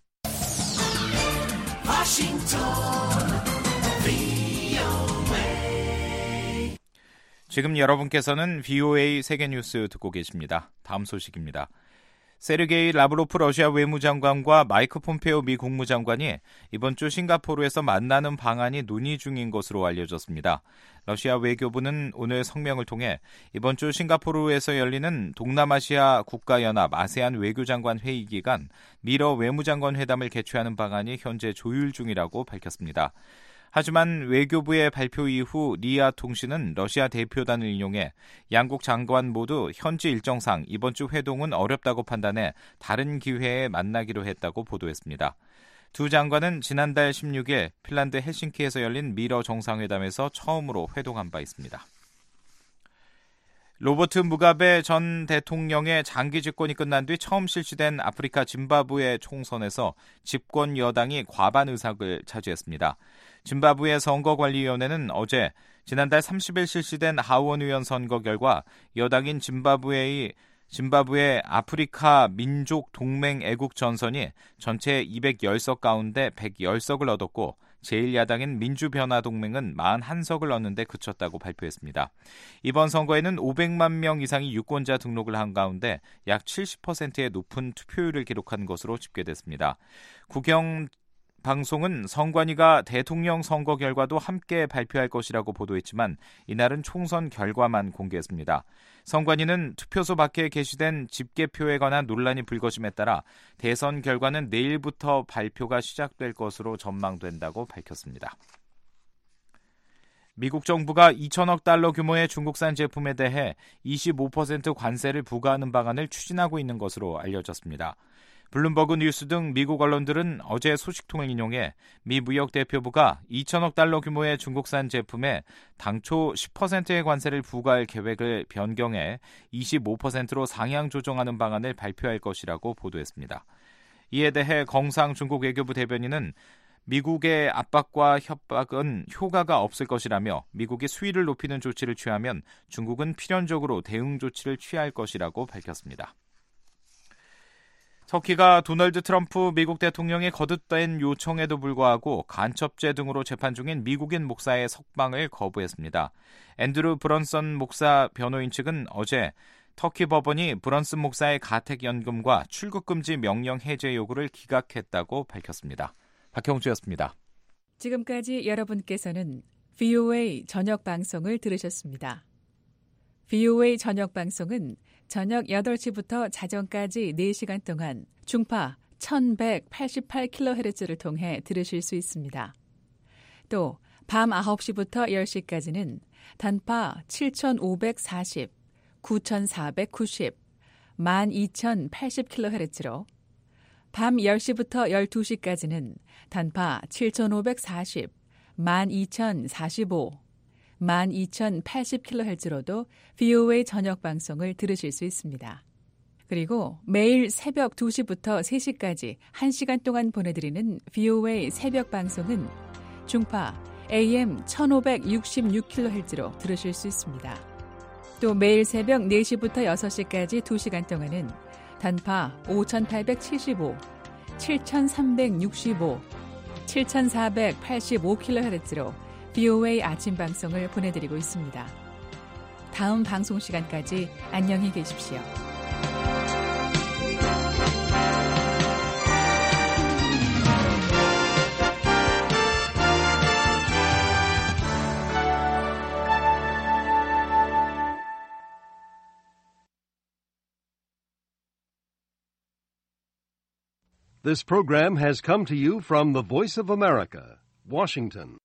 지금 여러분께서는 VOA 세계뉴스 듣고 계십니다. 다음 소식입니다. 세르게이 라브로프 러시아 외무장관과 마이크 폼페오 미 국무장관이 이번 주 싱가포르에서 만나는 방안이 논의 중인 것으로 알려졌습니다. 러시아 외교부는 오늘 성명을 통해 이번 주 싱가포르에서 열리는 동남아시아 국가연합 아세안 외교장관 회의 기간 미러 외무장관 회담을 개최하는 방안이 현재 조율 중이라고 밝혔습니다. 하지만 외교부의 발표 이후 리아 통신은 러시아 대표단을 인용해 양국 장관 모두 현지 일정상 이번 주 회동은 어렵다고 판단해 다른 기회에 만나기로 했다고 보도했습니다. 두 장관은 지난달 16일 핀란드 헬싱키에서 열린 미러 정상회담에서 처음으로 회동한 바 있습니다. 로버트 무가베 전 대통령의 장기 집권이 끝난 뒤 처음 실시된 아프리카 짐바브웨 총선에서 집권 여당이 과반 의석을 차지했습니다. 짐바브웨 선거관리위원회는 어제 지난달 30일 실시된 하원의원 선거 결과 여당인 짐바브웨 아프리카 민족 동맹 애국 전선이 전체 210석 가운데 110석을 얻었고 제1야당인 민주변화동맹은 41석을 얻는 데 그쳤다고 발표했습니다. 이번 선거에는 500만 명 이상이 유권자 등록을 한 가운데 약 70%의 높은 투표율을 기록한 것으로 집계됐습니다. 국영 방송은 선관위가 대통령 선거 결과도 함께 발표할 것이라고 보도했지만 이날은 총선 결과만 공개했습니다. 선관위는 투표소 밖에 게시된 집계표에 관한 논란이 불거짐에 따라 대선 결과는 내일부터 발표가 시작될 것으로 전망된다고 밝혔습니다. 미국 정부가 2천억 달러 규모의 중국산 제품에 대해 25% 관세를 부과하는 방안을 추진하고 있는 것으로 알려졌습니다. 블룸버그 뉴스 등 미국 언론들은 어제 소식통을 인용해 미 무역대표부가 2천억 달러 규모의 중국산 제품에 당초 10%의 관세를 부과할 계획을 변경해 25%로 상향 조정하는 방안을 발표할 것이라고 보도했습니다. 이에 대해 경상 중국 외교부 대변인은 미국의 압박과 협박은 효과가 없을 것이라며 미국이 수위를 높이는 조치를 취하면 중국은 필연적으로 대응 조치를 취할 것이라고 밝혔습니다. 터키가 도널드 트럼프 미국 대통령의 거듭된 요청에도 불구하고 간첩죄 등으로 재판 중인 미국인 목사의 석방을 거부했습니다. 앤드루 브런슨 목사 변호인 측은 어제 터키 법원이 브런슨 목사의 가택연금과 출국금지 명령 해제 요구를 기각했다고 밝혔습니다. 박형주였습니다. 지금까지 여러분께서는 VOA 저녁 방송을 들으셨습니다. VOA 저녁 방송은 저녁 8시부터 자정까지 4시간 동안 중파 1188kHz를 통해 들으실 수 있습니다. 또 밤 9시부터 10시까지는 단파 7540, 9490, 12080kHz로 밤 10시부터 12시까지는 단파 7540, 12045, 12080kHz로도 VOA 저녁 방송을 들으실 수 있습니다. 그리고 매일 새벽 2시부터 3시까지 1시간 동안 보내드리는 VOA 새벽 방송은 중파 AM 1566kHz로 들으실 수 있습니다. 또 매일 새벽 4시부터 6시까지 2시간 동안은 단파 5875, 7365, 7485kHz로 VOA 아침 방송을 보내드리고 있습니다. 다음 방송 시간까지 안녕히 계십시오. This program has come to you from the Voice of America, Washington.